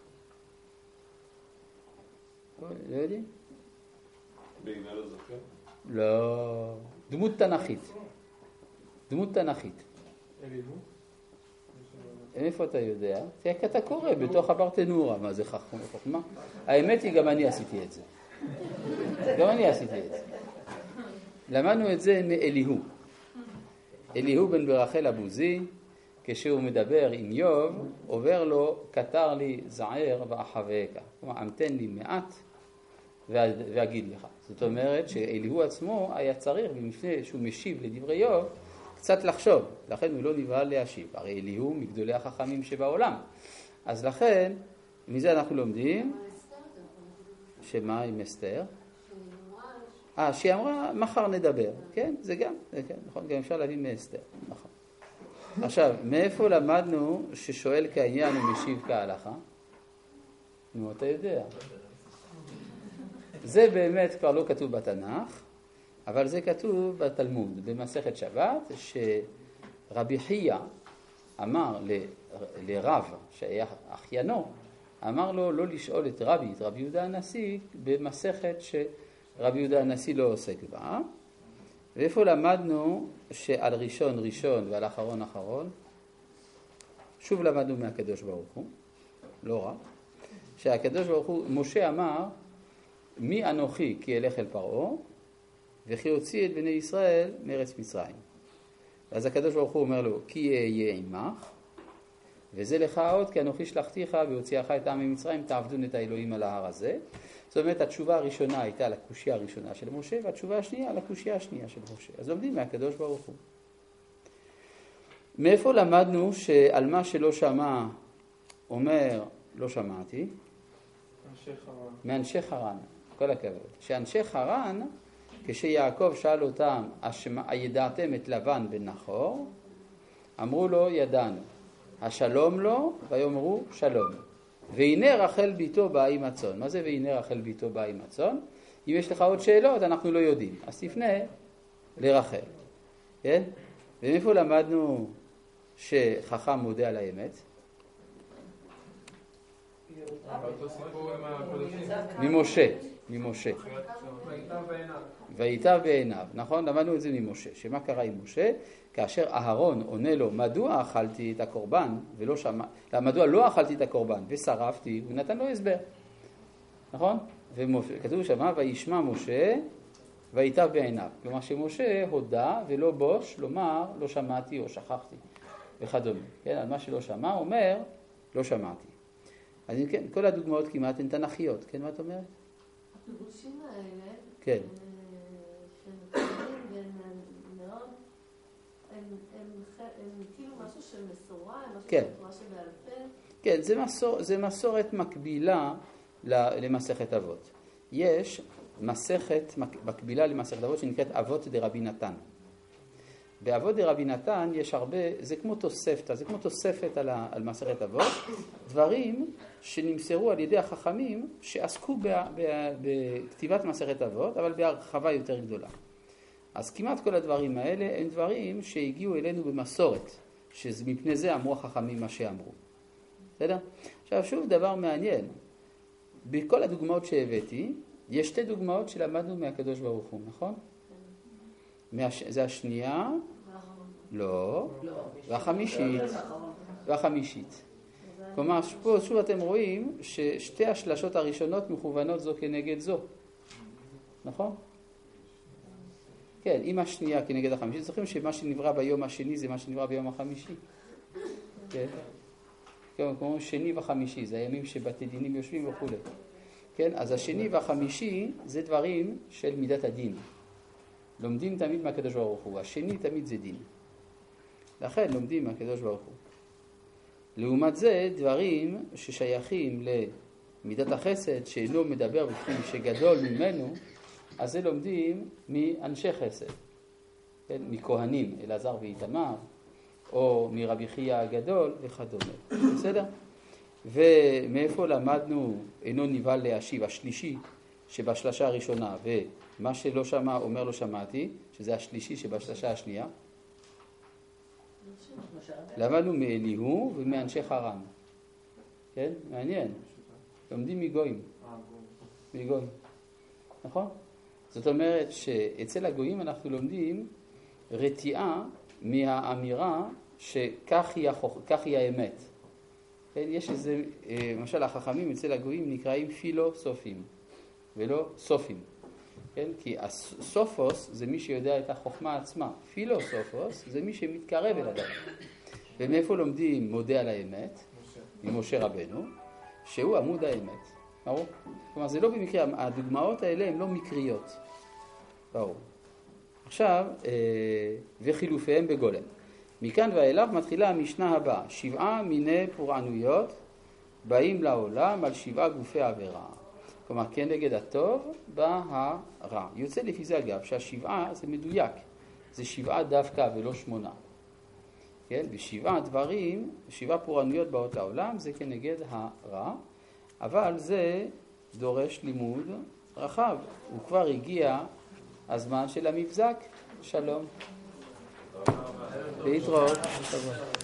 לא יודעים? בעניין הזכר? לא. דמות תנכית. דמות תנכית. איפה אתה יודע? כי אתה קורא בתוך הברטנורה, מה זה חכמה? האמת היא, גם אני עשיתי את זה. גם אני עשיתי את זה. למדנו את זה מאליהו. אליהו בן ברחל אבוזי, כשהוא מדבר עם יוב, עובר לו, כתר לי זער ואחווה. כלומר, המתן לי מעט ואגיד לך. זאת אומרת שאליהו עצמו היה צריך, לפני שהוא משיב לדברי יוב, קצת לחשוב. לכן הוא לא נבהל להשיב. הרי אליהו מגדולי החכמים שבעולם. אז לכן, מזה אנחנו לומדים, שמה עם אסתר? אה, שהיא אמרה, מחר נדבר. כן, זה גם, זה כן, נכון, גם אפשר להבין מאסתר. נכון. עכשיו, מאיפה למדנו ששואל כעניין ומשיב כהלכה? נו, אתה יודע. זה באמת כבר לא כתוב בתנ"ך, אבל זה כתוב בתלמוד, במסכת שבת, שרבי חייא אמר ל, לרב, שהיה אחיינו, אמר לו לא לשאול את רבי, את רבי יהודה הנשיא, במסכת שרבי יהודה הנשיא לא עוסק בה. ואיפה למדנו שעל ראשון ראשון ועל אחרון אחרון? שוב למדנו מהקדוש ברוך הוא, לא רק, שהקדוש ברוך הוא, משה אמר, מי אנוכי כי אלך אל פרעה, וכי הוציא את בני ישראל מארץ מצרים. אז הקדוש ברוך הוא אומר לו, כי אהיה עמך, וזה לך עוד, כי אנוכי שלחתיך והוציאך את העם ממצרים, תעבדון את האלוהים על ההר הזה. זאת אומרת, התשובה הראשונה הייתה לקושיה הראשונה של משה, והתשובה השנייה לקושיה השנייה של משה. אז לומדים מהקדוש ברוך הוא. מאיפה למדנו שעל מה שלא שמע, אומר, לא שמעתי? אנשי חרן. מאנשי חרן, כל הכבוד. שאנשי חרן, כשיעקב שאל אותם, הידעתם את לבן בן נחור? אמרו לו, ידענו. השלום לו, ויאמרו שלום. והנה רחל ביתו באה עם הצאן. מה זה והנה רחל ביתו באה עם הצאן? אם יש לך עוד שאלות, אנחנו לא יודעים. אז תפנה לרחל. כן? ומאיפה למדנו שחכם מודה על האמת? ממשה. ממשה. וייטב בעיניו. וייטב בעיניו, נכון? למדנו את זה ממשה. שמה קרה עם משה? כאשר אהרון עונה לו, מדוע אכלתי את הקורבן ולא שמע, מדוע לא אכלתי את הקורבן ושרפתי, הוא נתן לו הסבר. נכון? וכתוב שמה, וישמע משה וייטב בעיניו. כלומר שמשה הודה ולא בוש, לומר לא שמעתי או שכחתי וכדומה. כן, על מה שלא שמע, אומר לא שמעתי. אז כן, כל הדוגמאות כמעט הן תנכיות. כן, מה את אומרת? הפירושים האלה, כן. שמקבלים בין מאוד, הם כאילו משהו של מסורה, הם משהו של תורה שבעל פה. כן, זה, מסור, זה מסורת מקבילה למסכת אבות. יש מסכת מקבילה למסכת אבות שנקראת אבות דרבי נתן. באבות דרבי נתן יש הרבה, זה כמו תוספתא, זה כמו תוספת על, ה, על מסכת אבות, דברים שנמסרו על ידי החכמים שעסקו ב, ב, בכתיבת מסכת אבות, אבל בהרחבה יותר גדולה. אז כמעט כל הדברים האלה הם דברים שהגיעו אלינו במסורת, שמפני זה אמרו החכמים מה שאמרו. בסדר? עכשיו שוב דבר מעניין, בכל הדוגמאות שהבאתי, יש שתי דוגמאות שלמדנו מהקדוש ברוך הוא, נכון? מהש... זה השנייה? לא. והחמישית. והחמישית. כלומר, פה שוב אתם רואים ששתי השלשות הראשונות מכוונות זו כנגד זו. נכון? כן, עם השנייה כנגד החמישית. זוכרים שמה שנברא ביום השני זה מה שנברא ביום החמישי? כן. כמו שני וחמישי, זה הימים שבתי דינים יושבים וכו'. כן, אז השני והחמישי זה דברים של מידת הדין. לומדים תמיד מהקדוש ברוך הוא. השני תמיד זה דין. לכן לומדים מהקדוש ברוך הוא. לעומת זה דברים ששייכים למידת החסד שאינו מדבר בפני שגדול ממנו, אז זה לומדים מאנשי חסד. כן, מכהנים, אלעזר ואיתמר, או מרבי חייא הגדול וכדומה. בסדר? ומאיפה למדנו אינו נבהל להשיב השלישי שבשלשה הראשונה, ומה שלא שמע אומר לא שמעתי, שזה השלישי שבשלשה השנייה. למדנו מאליהו ומאנשי חרם. כן? מעניין. לומדים מגויים. מגויים. נכון? זאת אומרת שאצל הגויים אנחנו לומדים רתיעה מהאמירה שכך היא, החוכ... כך היא האמת. כן? יש איזה, למשל החכמים אצל הגויים נקראים פילוסופים ולא סופים. כן? כי הסופוס זה מי שיודע את החוכמה עצמה. פילוסופוס זה מי שמתקרב אל אדם. ומאיפה לומדים מודה על האמת? ממשה רבנו, שהוא עמוד האמת. ברור? כלומר, זה לא במקרה, הדוגמאות האלה הן לא מקריות. ברור. עכשיו, וחילופיהם בגולם. מכאן ואילך מתחילה המשנה הבאה. שבעה מיני פורענויות באים לעולם על שבעה גופי עבירה. כלומר, כן נגד הטוב בא הרע. יוצא לפי זה אגב שהשבעה זה מדויק. זה שבעה דווקא ולא שמונה. כן? בשבעה דברים, שבעה פורענויות באות לעולם, זה כנגד הרע. אבל זה דורש לימוד רחב. הוא כבר הגיע הזמן של המבזק. שלום. להתראות.